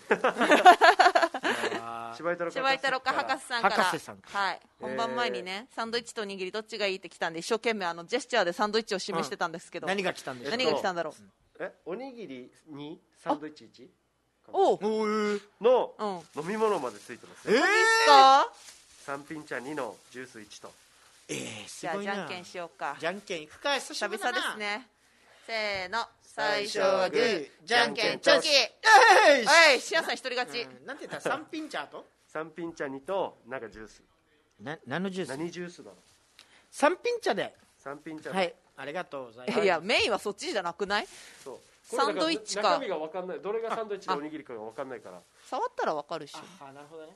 Speaker 1: 柴井太郎
Speaker 2: か博士さんから、はい、本番前にね、サンドイッチとおにぎりどっちがいいって来たんで、一生懸命ジェスチャーでサンドイッチを示してたんですけど、
Speaker 3: 何が来たんですか？
Speaker 2: 何が来たんだろ
Speaker 1: う。おにぎりにサンドイッチ 1？
Speaker 2: お
Speaker 1: の飲み物までついてます。三品茶2のジュース1と。
Speaker 2: じゃあじゃんけんしようか。
Speaker 3: じゃんけんいくか。久
Speaker 2: 々ですね。せーの、最初
Speaker 3: はグー、じゃんけんチョキ。
Speaker 2: はい、しやさん一人勝ち。
Speaker 3: なんて言ったら三品茶と
Speaker 1: 三品茶2となんかジュース。
Speaker 3: 何のジュース？
Speaker 1: 何ジュースだろう。
Speaker 3: 三品茶で。
Speaker 1: 三品茶で。
Speaker 3: はい、ありがとうございます。
Speaker 2: いや、メインはそっちじゃなくない？
Speaker 1: そう。
Speaker 2: サンドイッチか。
Speaker 1: 中身が分かんない。どれがサンドイッチでおにぎりかが分かんないから。
Speaker 2: 触ったら分かるし。
Speaker 3: あ、なるほどね。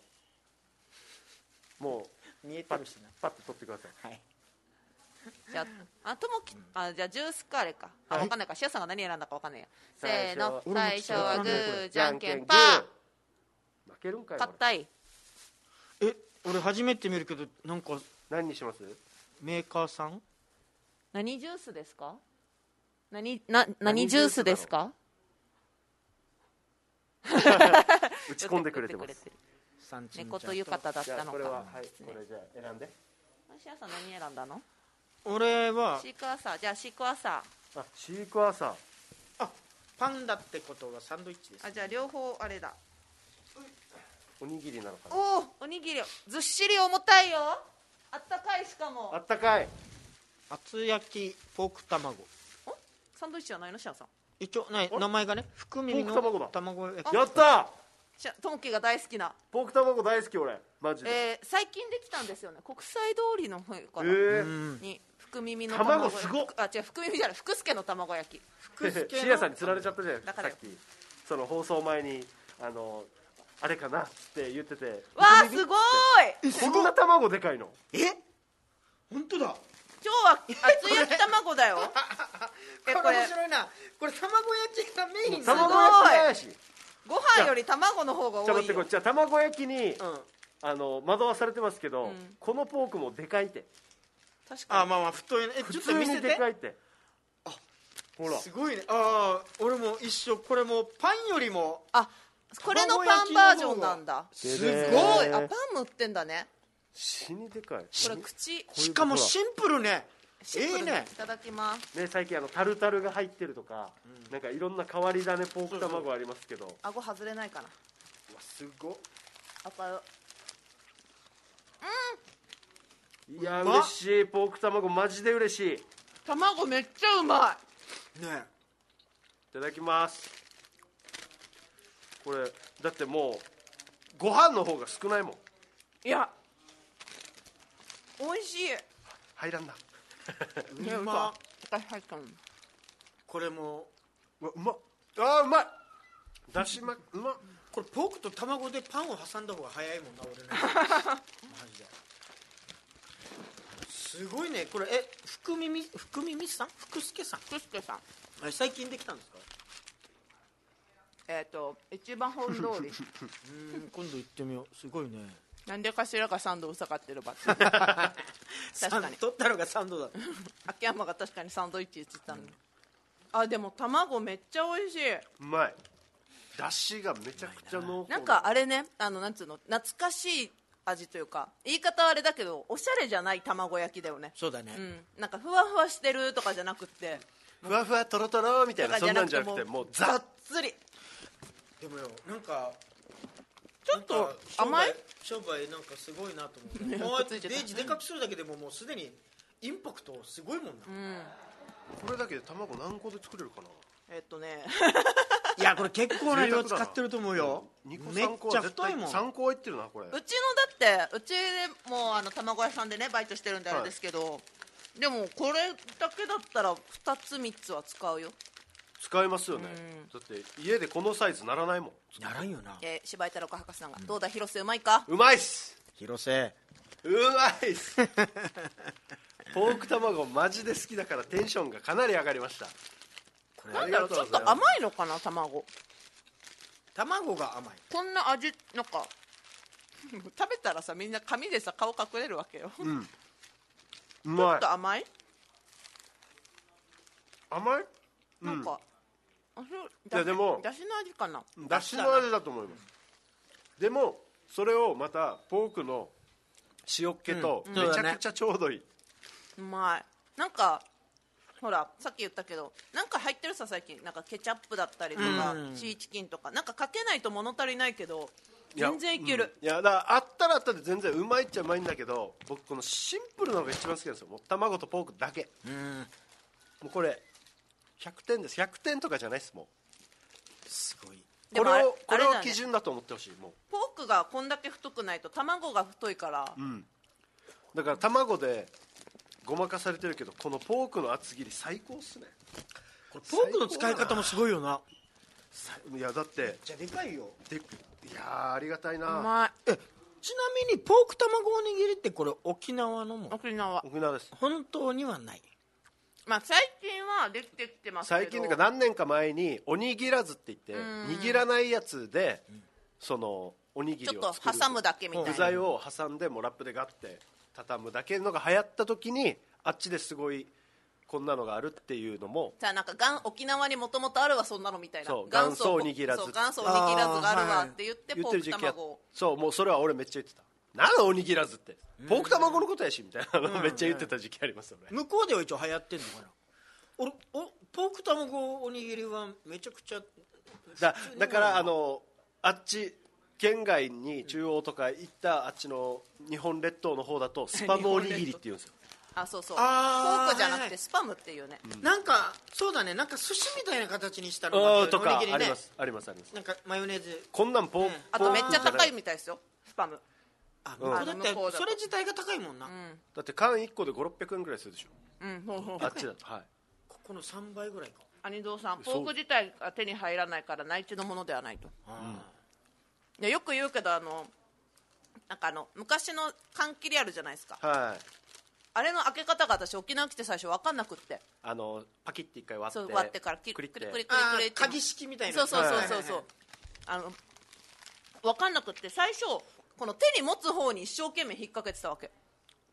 Speaker 1: も
Speaker 3: う見えてるしな。
Speaker 1: パッと取ってください。
Speaker 3: はい。
Speaker 2: じゃあ、じゃあジュースかあれか。分かんないか。しやさんが何選んだか分かんないや。せーの、最初はグー、じゃんけんパー。
Speaker 1: 負けるんかい。
Speaker 2: 硬い。
Speaker 3: 俺初めて見るけど、なんか
Speaker 1: 何にします？
Speaker 3: メーカーさん？
Speaker 2: 何ジュースですか？何ジュースですか？
Speaker 1: 打ち込んでくれてます。
Speaker 2: 猫と浴衣だったのか。
Speaker 1: これははい、これじゃあ選んで。
Speaker 2: しやさん何選んだの？
Speaker 3: 俺は
Speaker 2: シークワーサー。じゃあシークワーサ
Speaker 1: ー。シークワーサー。
Speaker 3: パンダってことはサンドイッチです。
Speaker 2: じゃあ両方あれだ。
Speaker 1: おにぎりなのかな。
Speaker 2: おにぎりずっしり重たいよ。あったかい。しかも
Speaker 1: あったかい。
Speaker 3: 厚焼きポーク卵。
Speaker 2: サンドイッチじゃないの？シャンさん
Speaker 3: 一応名前がね、福耳の卵焼き。
Speaker 1: やった。
Speaker 2: トンキが大好きな
Speaker 1: ポーク卵大好き俺マジで。
Speaker 2: 最近できたんですよね、国際通りの方からに福耳の
Speaker 1: 卵すごっ。
Speaker 2: 違う、福耳じゃない、福助の卵焼き。
Speaker 1: シアさんに釣られちゃったじゃないですか。さっきその放送前にあれかなって言ってて、
Speaker 2: わーすごい。
Speaker 1: こんな卵でかいの。
Speaker 3: 本当だ。
Speaker 2: 今日は厚焼き卵だよ。
Speaker 3: これ面白いな。これ卵焼きがメイン。
Speaker 1: 卵焼きやし、
Speaker 2: ご飯より卵の方が多いよ。
Speaker 1: じゃあ卵焼きに惑わされてますけど、このポークもでかいって。
Speaker 2: 確かに。
Speaker 3: まあ太いね。
Speaker 1: ちょっと見せて。でかいって。
Speaker 3: ほらすごいね。俺も一緒。これもパンよりも。
Speaker 2: これのパンバージョンなんだ。
Speaker 1: す
Speaker 2: ごい。パンも売ってんだね。
Speaker 1: 死にでかい。
Speaker 2: これ口。
Speaker 3: しかもシンプルね。
Speaker 2: ね。いただきます。
Speaker 1: ね、最近タルタルが入ってるとか、なんかいろんな変わり種ポーク卵ありますけど。
Speaker 2: 顎外れないかな。
Speaker 1: すごっ。いや嬉しい。ポーク卵マジで嬉しい。
Speaker 2: 卵めっちゃうま
Speaker 3: い。ね。
Speaker 1: いただきます。これだってもうご飯の方が少ないもん。
Speaker 2: いや美味しい。
Speaker 1: 入らんだ。
Speaker 3: うま。 これも
Speaker 1: うまっ。うまい。だしまうまっ。
Speaker 3: これポークと卵でパンを挟んだ方が早いもんな俺ね。マジで。すごいね。これ福耳さん？福助さん？
Speaker 2: 福助さん。
Speaker 3: 最近できたんですか？
Speaker 2: 一番本通り。
Speaker 3: 今度行ってみよう。すごいね。
Speaker 2: なんでかしらがサンドうさかってるばっ
Speaker 3: 確かに取ったのがサンドだ。
Speaker 2: 秋山が確かにサンドイッチって言ったのに。でも卵めっちゃ美味しい。
Speaker 1: うまい。だしがめちゃくちゃ濃厚。
Speaker 2: なんかあれね、なんつうの、懐かしい味というか、言い方はあれだけどおしゃれじゃない卵焼きだよね。
Speaker 3: そうだね。
Speaker 2: なんかふわふわしてるとかじゃなくて、
Speaker 1: ふわふわとろとろみたいな、そんなんじゃなくてもう
Speaker 2: ざっつり。
Speaker 3: でもよ、なんか
Speaker 2: ちょっと甘い
Speaker 3: 商売なんかすごいなと思って。もうデージでかくするだけでももうすでにインパクトすごいもんな。
Speaker 1: これだけで卵何個で作れるかな。
Speaker 3: いやこれ結構な量使ってると思うよ。
Speaker 1: めっ
Speaker 3: ちゃ太いもん。
Speaker 1: 3個入ってるなこれ。
Speaker 2: うちのだってうちでも卵屋さんでねバイトしてるんであれですけど、でもこれだけだったら2つ3つは使うよ。
Speaker 1: 使いますよね。だって家でこのサイズならないもん。
Speaker 3: ならんよな。
Speaker 2: 柴井太郎博士さんが、どうだ広瀬うまいか。
Speaker 1: うまいっす。
Speaker 3: 広瀬
Speaker 1: うまいっす。ポーク卵マジで好きだからテンションがかなり上がりました。
Speaker 2: なんだろう、ちょっと甘いのかな。卵
Speaker 3: が甘い。
Speaker 2: こんな味なんか食べたらさ、みんな紙でさ顔隠れるわけよ。
Speaker 1: うまい。
Speaker 2: ちょっと甘い
Speaker 1: 甘い。
Speaker 2: なんか、
Speaker 1: いやでも
Speaker 2: だしの味かな。
Speaker 1: だしの味だと思います。でもそれをまたポークの塩っ気とめちゃくちゃちょうどいい、
Speaker 2: うまい。なんかほらさっき言ったけどなんか入ってるさ最近なんかケチャップだったりとか、シーチキンとかなんかかけないと物足りないけど全然いける。
Speaker 1: いやだからあったらあったで全然うまいっちゃうまいんだけど、僕このシンプルなのが一番好きなんですよ。もう卵とポークだけ。もうこれ100点です。100点とかじゃないです。もう
Speaker 3: すごい。
Speaker 1: これを基準だと思ってほしい。もう
Speaker 2: ポークがこんだけ太くないと卵が太いから、
Speaker 1: だから卵でごまかされてるけどこのポークの厚切り最高っすね。
Speaker 3: これポークの使い方もすごいよな。
Speaker 1: いやだってめっ
Speaker 3: ちゃでかいよ。
Speaker 1: いやありがたいな。
Speaker 2: うまい。
Speaker 3: ちなみにポーク卵おにぎりってこれ沖縄のも
Speaker 2: 沖縄
Speaker 1: です。
Speaker 3: 本当にはない。
Speaker 2: まあ最近はできてきてますけど、
Speaker 1: 最近というか何年か前におにぎらずって言って握らないやつでそのおにぎりを
Speaker 2: ちょっと挟むだけみたいな
Speaker 1: 具材を挟んでもうラップでガッて畳むだけのが流行った時にあっちですごいこんなのがあるっていうのも
Speaker 2: じゃあなんか沖縄にもともとあるわそんなのみたいな。
Speaker 1: そう元祖おにぎらず
Speaker 2: 元祖おにぎらずがあるわって言ってポーク卵を。
Speaker 1: そうもうそれは俺めっちゃ言ってた。なんだおにぎらずってポーク卵のことやしみたいなのめっちゃ言ってた時期ありますよね。
Speaker 3: 向こうでは一応流行ってんのかな。ポーク卵おにぎりはめちゃくちゃ
Speaker 1: だからあっち県外に中央とか行ったあっちの日本列島の方だとスパムおにぎりって言うんですよ。
Speaker 2: あそうそうポークじゃなくてスパムっていうね、
Speaker 3: なんかそうだね、なんか寿司みたいな形にしたのが
Speaker 1: とか
Speaker 3: おにぎりね。
Speaker 1: あります
Speaker 3: なんかマヨネーズ
Speaker 1: こんなん
Speaker 2: あとめっちゃ高いみたいですよスパム。
Speaker 3: だってそれ自体が高いもんな。
Speaker 1: だって缶1個で500-600円ぐらいするでしょ。
Speaker 2: そう
Speaker 1: あっちだと
Speaker 3: ここの3倍ぐらいか。
Speaker 2: 兄蔵さんポーク自体が手に入らないから内地のものではないと。いやよく言うけどなんか昔の缶切りあるじゃないですか。あれの開け方が私沖縄来て最初分かんなくって
Speaker 1: パキッて一回割
Speaker 2: ってからクリクリクリクリって
Speaker 3: 鍵式みたいな。
Speaker 2: そう分かんなくって最初この手に持つ方に一生懸命引っ掛けてたわけ。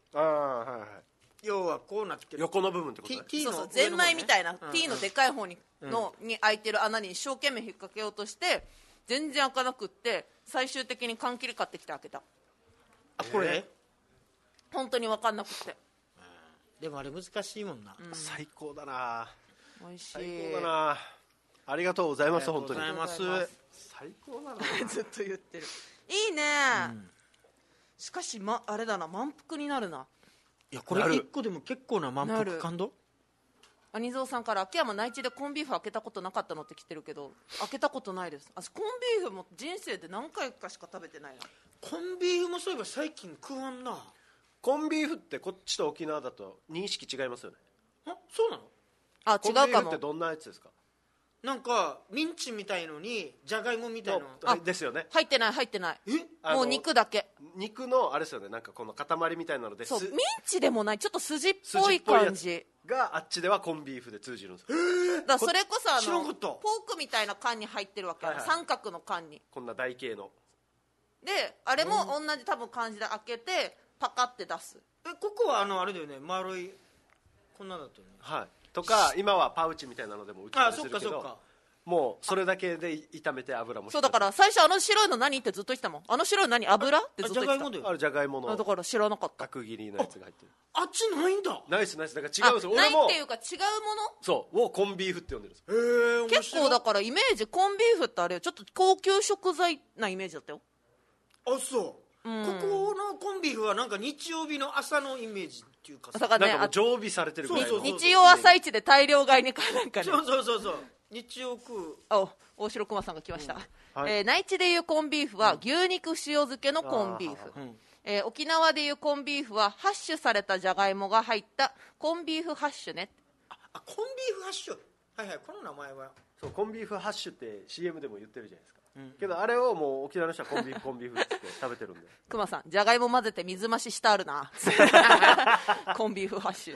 Speaker 3: 要はこうなってる
Speaker 1: 横の部分ってことね。
Speaker 2: そうゼンマイみたいな T のでかい方に開いてる穴に一生懸命引っ掛けようとして全然開かなくって最終的に缶切り買ってきて開けた。
Speaker 3: これ
Speaker 2: 本当に分かんなくって。
Speaker 3: でもあれ難しいもんな。
Speaker 1: 最高だな。
Speaker 2: 美味しい。
Speaker 1: 最高だな。ありがとうございます。本当に
Speaker 3: 最
Speaker 1: 高だな。
Speaker 2: ずっと言ってる。いいね。しかしあれだな満腹になるな。
Speaker 3: いやこれ1個でも結構な満腹感度。
Speaker 2: 兄蔵さんから秋山内地でコンビーフ開けたことなかったのって来てるけど開けたことないです。私コンビーフも人生で何回かしか食べてないな。
Speaker 3: コンビーフもそういえば最近食わんな。
Speaker 1: コンビーフってこっちと沖縄だと認識違いますよね。
Speaker 3: そうなの？
Speaker 2: 違うかも。
Speaker 1: コンビーフってどんなやつですか？
Speaker 3: なんかミンチみたいのにじゃがいもみたい
Speaker 1: のですよね。
Speaker 2: 入ってないもう肉だけ。
Speaker 1: 肉のあれですよね。なんかこの塊みたいなので
Speaker 2: そうミンチでもないちょっと筋っぽい感じ
Speaker 1: があっちではコンビーフで通じるんですよ。
Speaker 2: だそれこそ
Speaker 3: 知らんかった。
Speaker 2: ポークみたいな缶に入ってるわけ、三角の缶に
Speaker 1: こんな台形の
Speaker 2: であれも同じ多分感じで開けてパカって出す。
Speaker 3: ここはあれだよね丸いこんなだったよね。
Speaker 1: とか今はパウチみたいなのでも売ってたりするけど
Speaker 3: か
Speaker 1: もうそれだけで炒めて油も
Speaker 2: そうだから最初白いの何ってずっと言ってたもん。白い何油ってずっと言ってた。
Speaker 1: じゃがいもの
Speaker 2: だから知らなかった。
Speaker 1: 角切りのやつが入ってる。
Speaker 3: あっちないんだ。
Speaker 1: ナイスだから違うんですよ。
Speaker 2: ないっていうか違うもの
Speaker 1: をコンビーフって呼んでるんです。
Speaker 2: 結構だからイメージコンビーフってあれちょっと高級食材なイメージだったよ。
Speaker 3: そう、ここのコンビーフはなんか日曜日の朝のイメージっていうか
Speaker 2: だからね、
Speaker 1: なんかもう常備されてるぐらいの
Speaker 2: 日曜朝一で大量買いに買うなんかね。
Speaker 3: そう日曜食う。
Speaker 2: 大城熊さんが来ました。内地でいうコンビーフは牛肉塩漬けのコンビーフ。沖縄でいうコンビーフはハッシュされたじゃがいもが入ったコンビーフハッシュね。
Speaker 3: コンビーフハッシュ。この名前は
Speaker 1: そうコンビーフハッシュって CM でも言ってるじゃないですか。けどあれをもう沖縄の人はコンビーフって食べてるんで。
Speaker 2: 熊さんじゃがいも混ぜて水増ししてあるな。コンビーフハッシュ。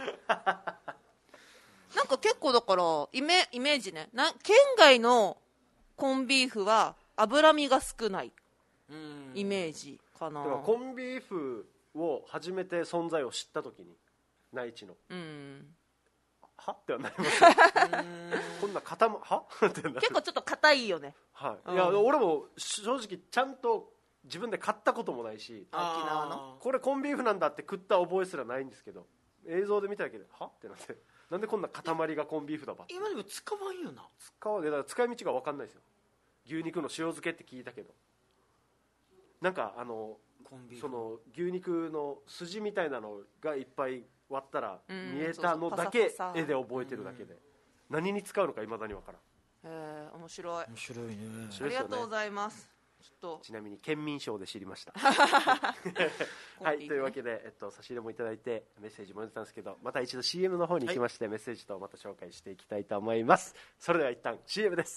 Speaker 2: なんか結構だからイメージね県外のコンビーフは脂身が少ないイメージかな。
Speaker 1: だからコンビーフを初めて存在を知った時に内地のはってはなりますよこんな固まはってなる。
Speaker 2: 結構ちょっと硬いよね。
Speaker 1: はい、いや俺も正直ちゃんと自分で買ったこともないし、
Speaker 2: 沖縄の
Speaker 1: これコンビーフなんだって食った覚えすらないんですけど、映像で見ただけではってなって、なんでこんな塊がコンビーフだばって。
Speaker 3: 今でも使わんよな。
Speaker 1: だから使い道が分かんないですよ。牛肉の塩漬けって聞いたけど、なんかその牛肉の筋みたいなのがいっぱい割ったら見えたのだけ絵で覚えてるだけで、何に使うのかいまだに分からん。
Speaker 2: 面白い。
Speaker 3: 面白いね。
Speaker 2: ありがとうございます。
Speaker 1: ちなみに県民賞で知りましたはい、というわけで、差し入れもいただいてメッセージも出たんですけど、また一度 CM の方に行きまして、メッセージとまた紹介していきたいと思います。それでは一旦 CM です。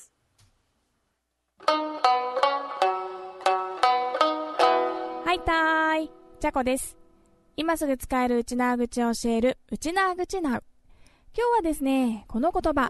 Speaker 5: はいたーい、じゃこです。今すぐ使えるウチナー口を教えるウチナー口ナウ。今日はですね、この言葉、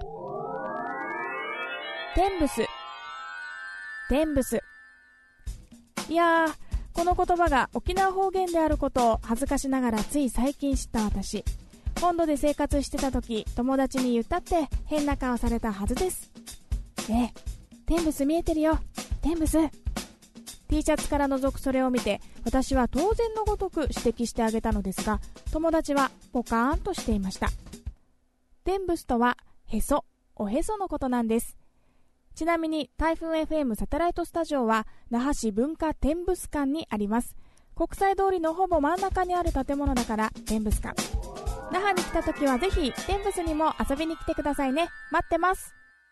Speaker 5: テンブス。テンブス。いやー、この言葉が沖縄方言であることを恥ずかしながらつい最近知った私。本土で生活してた時、友達に言ったって変な顔されたはずです。テンブス見えてるよ、テンブス。T シャツから覗くそれを見て、私は当然のごとく指摘してあげたのですが、友達はポカーンとしていました。テンブスとはへそ、おへそのことなんです。ちなみに台風 FM サテライトスタジオは那覇市文化天物館にあります。国際通りのほぼ真ん中にある建物だから天物館。那覇に来た時はぜひ天物にも遊びに来てくださいね。待ってます。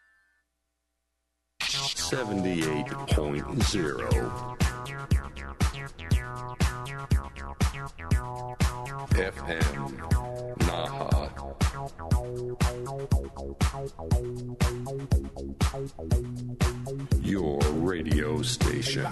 Speaker 6: 78.0 FM Naha. Your radio station.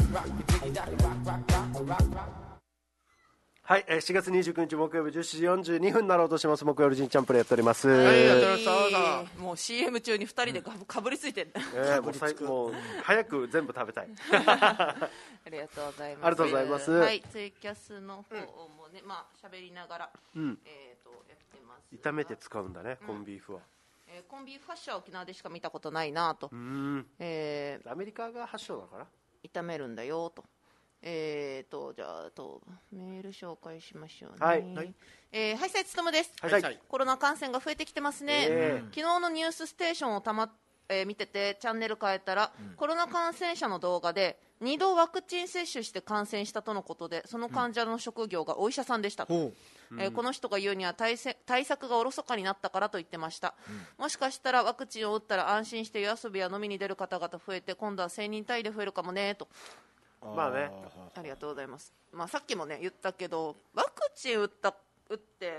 Speaker 1: はい、4月29日木曜日10時42分になろうとします。木曜日ジンチャンプルやっております。
Speaker 2: もう CM 中に2人でかぶりついてる、
Speaker 1: もう早く全部食べたい
Speaker 2: ありがとうございます。
Speaker 1: ありがとうございます。
Speaker 2: はい、ツイキャスの方もね、まあ喋りながら、やってます。
Speaker 1: 炒めて使うんだね、コンビーフは。
Speaker 2: コンビーフ発祥は沖縄でしか見たことないなと。ア
Speaker 1: メリカが発祥だから
Speaker 2: 炒めるんだよと。じゃあメール紹介しましょうね。
Speaker 1: はい、
Speaker 2: はい、さいつともです。
Speaker 1: はい、
Speaker 2: コロナ感染が増えてきてますね。昨日のニュースステーションを見ててチャンネル変えたら、コロナ感染者の動画で2度ワクチン接種して感染したとのことで、その患者の職業がお医者さんでしたと。この人が言うには対策がおろそかになったからと言ってました。もしかしたらワクチンを打ったら安心して夜遊びや飲みに出る方々増えて、今度は1000人単位で増えるかもねと。
Speaker 1: まあね、
Speaker 2: ありがとうございます。さっきもね言ったけど、ワクチン打って、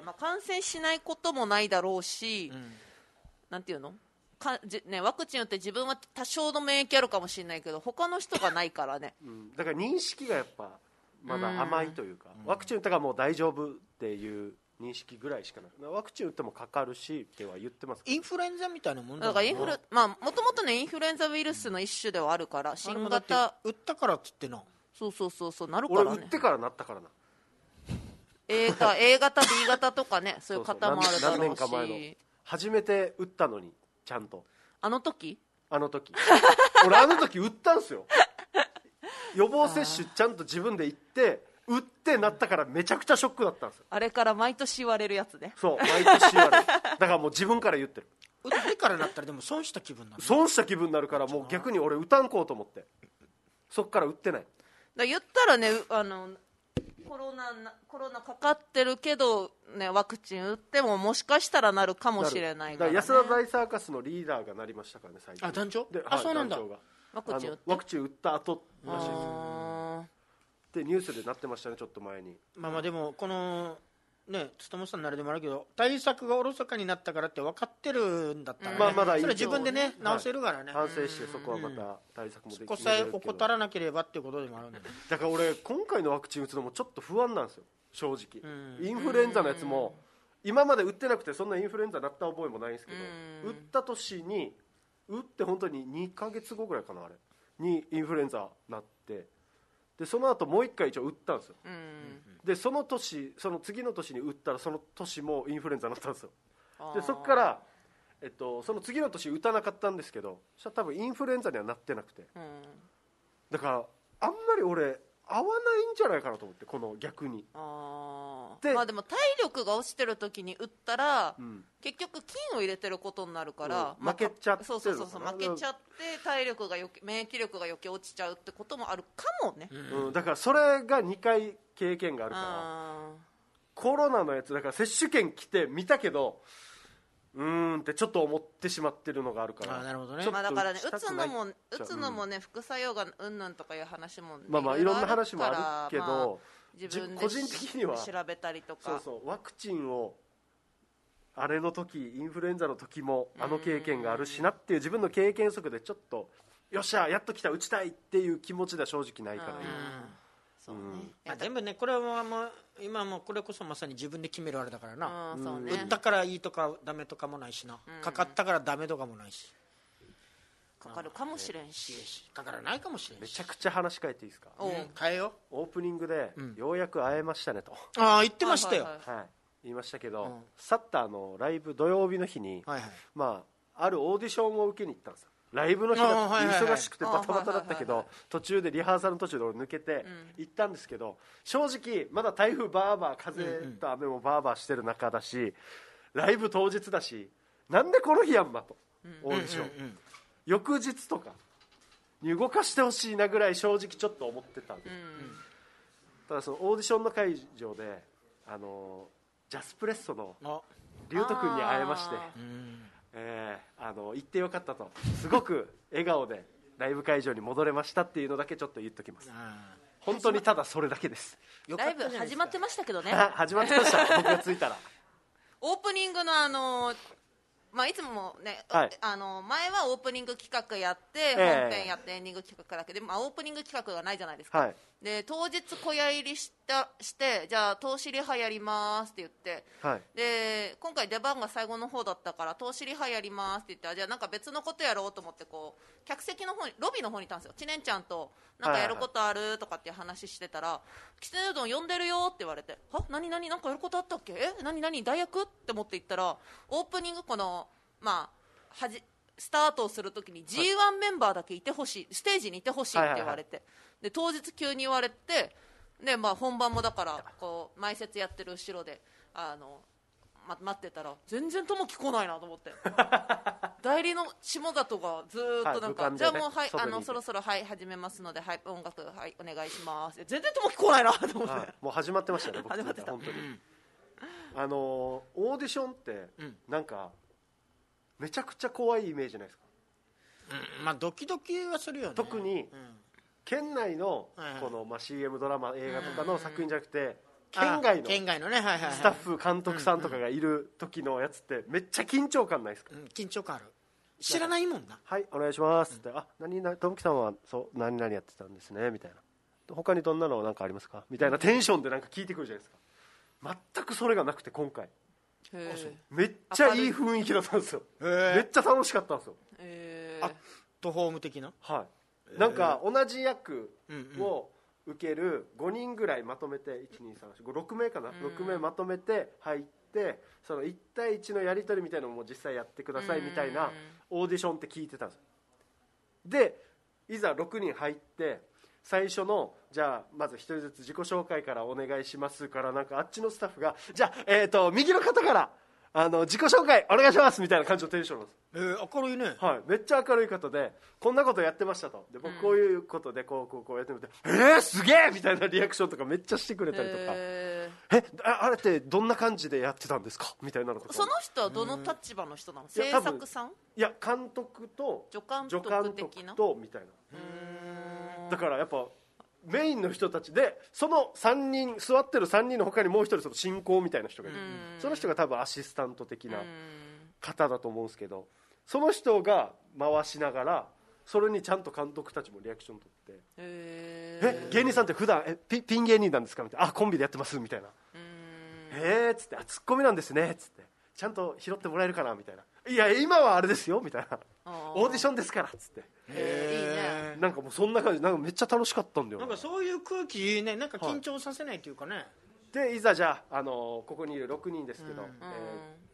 Speaker 2: 感染しないこともないだろうし、なんていうのワクチン打って自分は多少の免疫あるかもしれないけど、他の人がないからね、
Speaker 1: だから認識がやっぱまだ甘いというか、ワクチン打ったからもう大丈夫っていう認識ぐらいしかない。ワクチン打ってもかかるしっては言ってます。
Speaker 3: インフルエンザみたいなもんだ
Speaker 2: からもともとねインフルエンザウイルスの一種ではあるから、新型
Speaker 3: 打ったからっつってな。
Speaker 2: そうなるからね。
Speaker 1: 俺打ってからなったからな。
Speaker 2: A 型 B 型とかね、そういう方もあるだろうし。
Speaker 1: 何年か前の初めて打ったのにちゃんと
Speaker 2: あの時
Speaker 1: 俺あの時打ったんすよ。予防接種ちゃんと自分で行って打ってなったから、めちゃくちゃショックだったんですよ。
Speaker 2: あれから毎年言われるやつね。
Speaker 1: そう、毎年言われる。だからもう自分から言ってる。
Speaker 3: 打ってからなったらでも損した気分になる。
Speaker 1: 損した気分になるから、もう逆に俺打たんこうと思って、そっから打ってない。
Speaker 2: だ言ったらね、コロナかかってるけど、ね、ワクチン打ってももしかしたらなるかもしれないから、ね、
Speaker 1: 安田大サーカスのリーダーがなりましたからね、最近。
Speaker 3: 団長
Speaker 1: で、
Speaker 3: そうなんだ。
Speaker 1: ワクチン打った後らしいですでニュースでなってましたね、ちょっと前に。
Speaker 3: でもこのね、勤さんのあれでもあるけど、対策がおろそかになったからって分かってるんだったら、ね、
Speaker 1: まだいい、
Speaker 3: それ自分でね直せるからね、
Speaker 1: 反省してそこはまた対策もできる、
Speaker 3: そこさえ怠らなければっていうことでもあるんだよね。
Speaker 1: だから俺今回のワクチン打つのもちょっと不安なんですよ、正直。インフルエンザのやつも今まで打ってなくて、そんなインフルエンザになった覚えもないんですけど、打った年に打って本当に2ヶ月後ぐらいかな、あれにインフルエンザなって、でその後もう1回一応打ったんですよ。でその次の年に打ったら、その年もインフルエンザになったんですよ。でそこからその次の年打たなかったんですけど、そしたら多分インフルエンザにはなってなくて、だからあんまり俺合わないんじゃないかなと思って、この逆に。
Speaker 2: でまあでも体力が落ちてる時に打ったら、結局菌を入れてることになるから、
Speaker 1: 負けちゃってるのかな。
Speaker 2: そう負けちゃって体力が免疫力が余計落ちちゃうってこともあるかもね、
Speaker 1: だからそれが2回経験があるから、コロナのやつだから接種券来て見たけどってちょっと思ってしまってるのがあるから。
Speaker 3: なるほどね。
Speaker 2: まあだからね、打つのもね、副作用がうんぬんとかいう話も、ね、
Speaker 1: まあいろんな話もあるけど、
Speaker 2: 自分で
Speaker 1: 個人的には
Speaker 2: 調べたりとか、
Speaker 1: ワクチンをあれの時インフルエンザの時もあの経験があるしなっていう自分の経験則でちょっとよっしゃやっと来た打ちたいっていう気持ちでは正直ないから
Speaker 3: そうね、全部ねこれはもう今もこれこそまさに自分で決めるあれだからな、打ったからいいとかダメとかもないしな、かかったからダメとかもないし、
Speaker 2: かかるかもしれんし、
Speaker 3: かからないかもしれんし。
Speaker 1: めちゃくちゃ話変えていいですか。
Speaker 3: 変えよう。
Speaker 1: オープニングでようやく会えましたねと、
Speaker 3: 言ってましたよ、
Speaker 1: 言いましたけど、サッターのライブ土曜日の日に、まああるオーディションを受けに行ったんですよ。ライブの日だって忙しくてバタバタだったけど、途中でリハーサルの途中で俺抜けて行ったんですけど、正直まだ台風バーバー風と雨もバーバーしてる中だし、ライブ当日だし、なんでこの日やんまと、オーディション翌日とかに動かしてほしいなぐらい正直ちょっと思ってたんです。ただそのオーディションの会場でジャスプレッソのリュウト君に会えまして、行ってよかったと、すごく笑顔でライブ会場に戻れましたっていうのだけちょっと言っときます。本当にただそれだけです。
Speaker 2: ライブ始まってましたけどね。
Speaker 1: 始まってました僕が着いたら。
Speaker 2: オープニングのまあ、いつもね、前はオープニング企画やって、本編やってエンディング企画だけで、まあ、オープニング企画がないじゃないですか、で当日小屋入りして、じゃあ通しリハやりますって言って、で今回出番が最後の方だったから通しリハやりますって言って、じゃあなんか別のことやろうと思って、こう客席の方にロビーの方にいたんですよ。知念ちゃんとなんかやることあるとかっていう話してたら、きつねうどん呼んでるよって言われて、何なんかやることあったっけ、何代役って思って行ったら、オープニングこのまあスタートをするときに G1 メンバーだけいてほしい、ステージにいてほしいって言われて、で当日急に言われて、で、まあ、本番もだからこう前説やってる後ろで待ってたら全然友樹来ないなと思って代理の下里がずーっとなんか、じゃあもうそろそろ始めますので、音楽お願いします、全然友樹来ないなと思って、
Speaker 1: もう始まってましたね僕
Speaker 2: 始まってた
Speaker 1: 本当に、オーディションってなんかめちゃくちゃ怖いイメージないですか。
Speaker 3: まあドキドキはするよね。
Speaker 1: 特に県内のこのまあ CM ドラマ映画とかの作品じゃなくて、県外のスタッフ監督さんとかがいる時のやつってめっちゃ緊張感ないですか。
Speaker 3: 緊張感ある。知らないもんな。
Speaker 1: はいお願いしますって、友樹さんはそう何々やってたんですねみたいな、他にどんなのなんかありますかみたいなテンションでなんか聞いてくるじゃないですか。全くそれがなくて今回めっちゃいい雰囲気だったんですよ。めっちゃ楽しかったんですよ。
Speaker 3: アットホーム的な。
Speaker 1: なんか同じ役を受ける5人ぐらいまとめて、6名かな、6名まとめて入って、その1対1のやり取りみたいなのも実際やってくださいみたいなオーディションって聞いてたんですよ。でいざ6人入って最初のじゃあまず1人ずつ自己紹介からお願いしますから、なんかあっちのスタッフがじゃあ、右の方から自己紹介お願いしますみたいな感じのテンションなんです。
Speaker 3: 明るいね。
Speaker 1: めっちゃ明るい方で、こんなことやってましたと、で僕こういうことでこうやってみて、すげえみたいなリアクションとかめっちゃしてくれたりとか、あれってどんな感じでやってたんですかみたいなのとか。
Speaker 2: その人はどの立場の人なの？制作さん？
Speaker 1: いや監督と
Speaker 2: 助監督的な
Speaker 1: とみたいな。だからやっぱメインの人たちで、その3人座ってる3人の他にもう一人その進行みたいな人がいる。その人が多分アシスタント的な方だと思うんですけど、その人が回しながらそれにちゃんと監督たちもリアクション取って、芸人さんって普段ピン芸人なんですかみたいな、コンビでやってますみたいな、っつってツッコミなんですねっつって、ちゃんと拾ってもらえるかなみたいな、いや今はあれですよみたいな、オーディションですからっつって、
Speaker 2: いいね。
Speaker 1: なんかもうそんな感じ、なんかめっちゃ楽しかったんだよ。
Speaker 3: なんかそういう空気いいね。なんか緊張させないというかね。
Speaker 1: でいざじゃあ、ここにいる6人ですけど、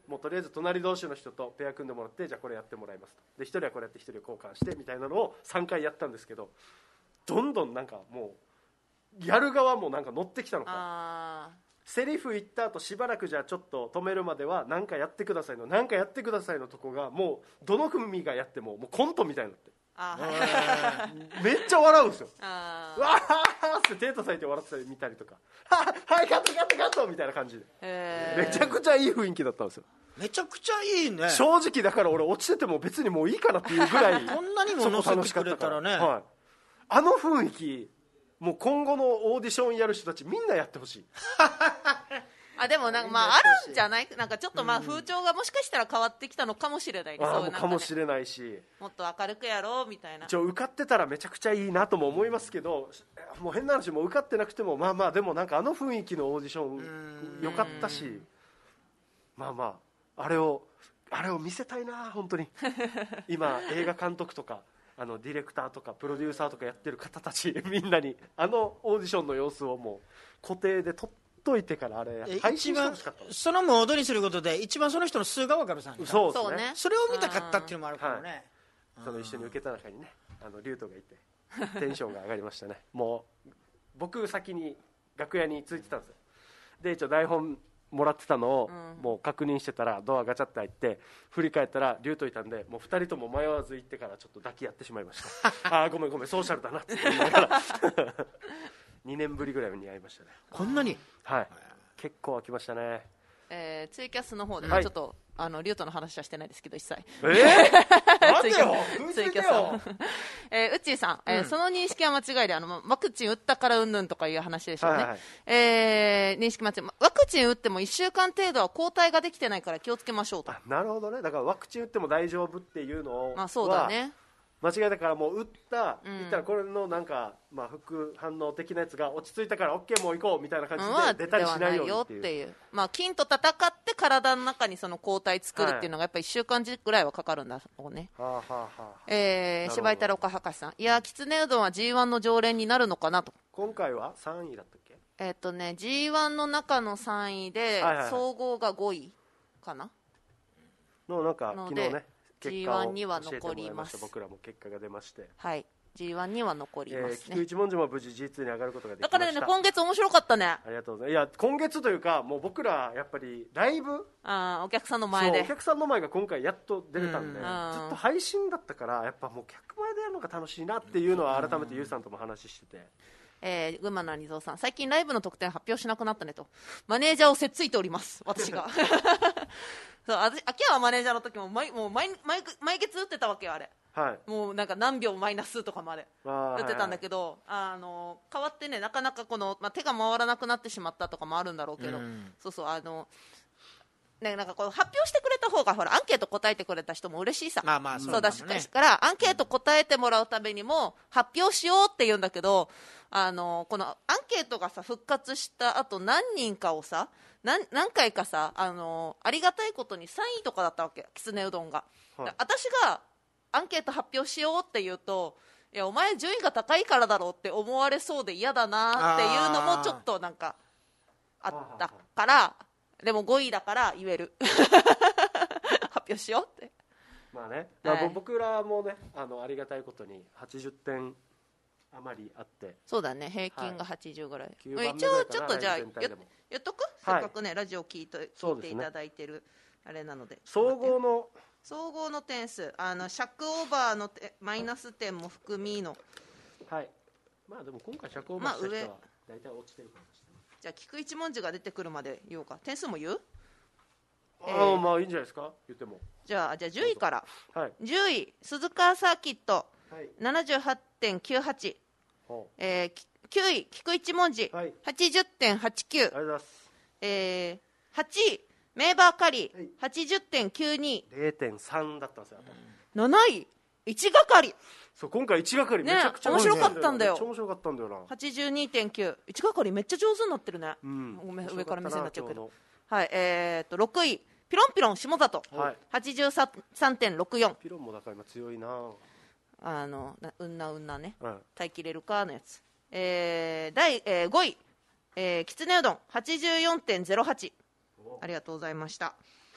Speaker 1: もうとりあえず隣同士の人とペア組んでもらって、じゃあこれやってもらいますと、で1人はこれやって1人は交換してみたいなのを3回やったんですけど、どんどんなんかもうやる側もなんか乗ってきたのか、セリフ言った後しばらくじゃあちょっと止めるまでは何かやってくださいの何かやってくださいのとこがもうどの組がやってももうコントみたいになって、めっちゃ笑うんですよ。わーって手叩いて笑ってたり見たりとか、はいカットカットカットみたいな感じで、めちゃくちゃいい雰囲気だったんですよ。
Speaker 3: めちゃくちゃいいね。
Speaker 1: 正直だから俺落ちてても別にもういいかなっていうぐらい
Speaker 3: こんなにも乗せてくれたらね、
Speaker 1: はい、あの雰囲気もう今後のオーディションやる人たちみんなやってほしい。
Speaker 2: でもなんかまああるんじゃない、なんかちょっとまあ風潮がもしかしたら変わってきたのかもしれないね、そういうなんかね、
Speaker 1: かもしれないし、
Speaker 2: もっと明るくやろうみたいな。
Speaker 1: 受かってたらめちゃくちゃいいなとも思いますけど、もう変な話、もう受かってなくてもまあまあでもなんかあの雰囲気のオーディション良かったし、まあまああれを見せたいな本当に。今映画監督とかディレクターとかプロデューサーとかやってる方たちみんなにあのオーディションの様子をもう固定で撮っといてからあれ配信してほしかった。
Speaker 3: そのモードにすることで一番その人の素が分かるさん、
Speaker 1: そうですね、
Speaker 3: それを見たかったっていうのもあるからね、
Speaker 1: その一緒に受けた中にねリュウトがいてテンションが上がりましたね。もう僕先に楽屋に着いてたんですよ。で一応台本もらってたのをもう確認してたらドアガチャって開いて振り返ったらリュウトいたんで、もう2人とも迷わず行ってからちょっと抱き合ってしまいました。ごめんソーシャルだなって言いながら2年ぶりぐらいに会いましたね。
Speaker 3: こんなに、
Speaker 1: はい、結構空きましたね。
Speaker 2: ツイキャスの方で、ちょっとリュウトの話はしてないですけど一切。
Speaker 1: なんでよ
Speaker 2: ツイキャスのウッチーさん、その認識は間違いでワクチン打ったからうんぬんとかいう話でしょうね、認識間違い。ワクチン打っても1週間程度は抗体ができてないから気をつけましょうと。
Speaker 1: なるほどね。だからワクチン打っても大丈夫っていうのは、
Speaker 2: そうだね、
Speaker 1: 間違いだからもう言ったらこれのなんか副反応的なやつが落ち着いたから OK もう行こうみたいな感じで出たりしないようにっていう、
Speaker 2: 菌と戦って体の中にその抗体作るっていうのがやっぱり1週間ぐらいはかかるんだろうね。芝居太郎岡博士さん、いやきつねうどんは G1 の常連になるのかなと。
Speaker 1: 今回は3位だったっけ。
Speaker 2: G1 の中の3位で、総合が5位かな
Speaker 1: のなんか昨日ね
Speaker 2: G1 には残ります。
Speaker 1: 僕らも結果が出まして、
Speaker 2: はい、G1 には残りますね。
Speaker 1: 菊一文字も無事 G2 に上がることができました。
Speaker 2: だからね今月面白かったね。
Speaker 1: ありがとうございます。いや今月というかもう僕らやっぱりライブ、
Speaker 2: お客さんの前で、
Speaker 1: お客さんの前が今回やっと出れたんで、ずっと配信だったからやっぱもう客前でやるのが楽しいなっていうのは改めてゆうさんとも話してて、
Speaker 2: 群馬の二蔵さん、最近ライブの特典発表しなくなったねと。マネージャーをせっついております私が。そう秋山マネージャーの時も毎月打ってたわけよあれ、もうなんか何秒マイナスとかまで打ってたんだけど、変わってねなかなかこの、手が回らなくなってしまったとかもあるんだろうけど、なんかこう発表してくれた方がほらアンケート答えてくれた人も嬉しいさ、そうだしからアンケート答えてもらうためにも発表しようって言うんだけど、このアンケートがさ復活した後何人かをさ何回かさありがたいことに3位とかだったわけ、きつねうどんが、私がアンケート発表しようって言うと、いやお前順位が高いからだろうって思われそうで嫌だなっていうのもちょっとなんかあったから、でも5位だから言える発表しようって
Speaker 1: 僕らもねありがたいことに80点余りあって、
Speaker 2: そうだね平均が80ぐらい、一応ちょっとじゃあ言っとく、せっかくねラジオ聞いていただいてるあれなので、
Speaker 1: 総合の
Speaker 2: 点数尺オーバーのマイナス点も含みの、
Speaker 1: でも今回尺オーバーした人は大体落ちてるかもしれない。
Speaker 2: じゃあ菊一文字が出てくるまで言おうか。点数も言う？
Speaker 1: いいんじゃないですか言っても。
Speaker 2: じゃあ10位から、10位鈴鹿サーキット、78.98、9位菊一文字、80.89、
Speaker 1: ありがとうございます。
Speaker 2: 8位メーバーカリー、80.92、
Speaker 1: 0.3 だったんですよ。
Speaker 2: 7位1係、
Speaker 1: そう今回1係めちゃくちゃ
Speaker 2: 面白かったんだよ。
Speaker 1: めっちゃ面白かったんだよな。
Speaker 2: 82.9、1係めっちゃ上手になってるね、ごめん上から目線になっちゃうけど、6位ピロンピロン下里、83.64、
Speaker 1: ピロンもだから今強いな、
Speaker 2: うんなね、耐えきれるかのやつ。第5位きつねうどん 84.08、 ありがとうございました。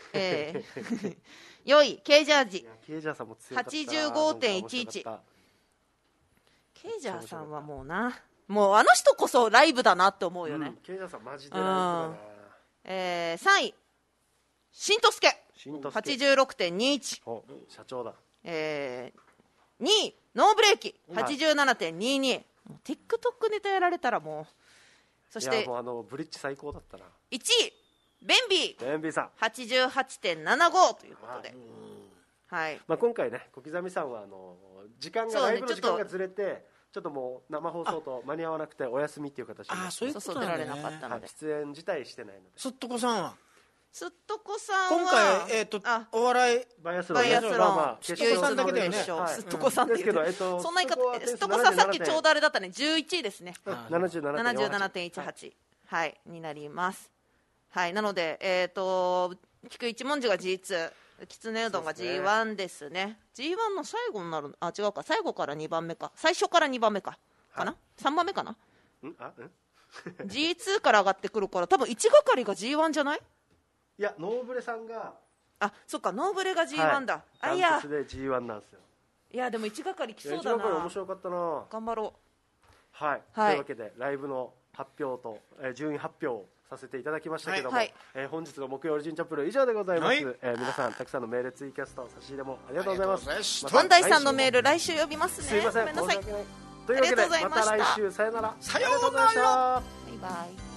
Speaker 2: 4位ケイジャージ、
Speaker 1: ケイジャーさんも強かった。
Speaker 2: 85.11。ケイジャーさんはもうな、もうあの人こそライブだなって思うよね。
Speaker 1: ケイジャーさんマジでライブだな。
Speaker 2: 3位しんとすけ 86.21。
Speaker 1: 社長だ。
Speaker 2: 2位ノーブレーキ 87.22。もう TikTok ネタやられたらもう。そして
Speaker 1: もうブリッジ最高だったな。
Speaker 2: 1位ベンビー
Speaker 1: さん
Speaker 2: 88.75 ということで、はい。
Speaker 1: 今回ね小刻みさんは時間がライブの時間がずれてちょっともう生放送と間に合わなくてお休みっていう形で、
Speaker 3: そういうこと
Speaker 2: 出られなかったので、
Speaker 1: 出演自体してないので。
Speaker 3: すっとこさんは
Speaker 2: 今
Speaker 3: 回お笑い
Speaker 2: バイアスロン
Speaker 3: すっとこさんだけだよね。
Speaker 2: すっとこさんって言うけど、そんな言い方、すっとこさんさっきちょうどあれだったね、11位ですね。 77.18 はいになります。はい、なので菊一文字が G2、きつねうどんが G1 ですね。 G1 の最後になる、違うか、最後から2番目か、最初から2番目かな、3番目かな。G2 から上がってくるから多分1係が G1 じゃない？
Speaker 1: いやノーブレさんが、
Speaker 2: そっか、ノーブレが G1 だ。
Speaker 1: ダントツで G1 なんですよ。
Speaker 2: いやでも1係来そうだな。
Speaker 1: 1係面白かったな。
Speaker 2: 頑張ろう。
Speaker 1: はい、というわけでライブの発表と、順位発表をさせていただきましたけども、本日の木曜オリジンチャップル以上でございます。皆さんたくさんのメール、ツイキャスト、差し入れもありがとうございます。
Speaker 2: バンダイさんのメール来週呼びますね。
Speaker 1: すいません、
Speaker 2: ごめんなさい。
Speaker 1: というわけでまた来週、さよなら。
Speaker 3: さようなら。
Speaker 2: バイバイ。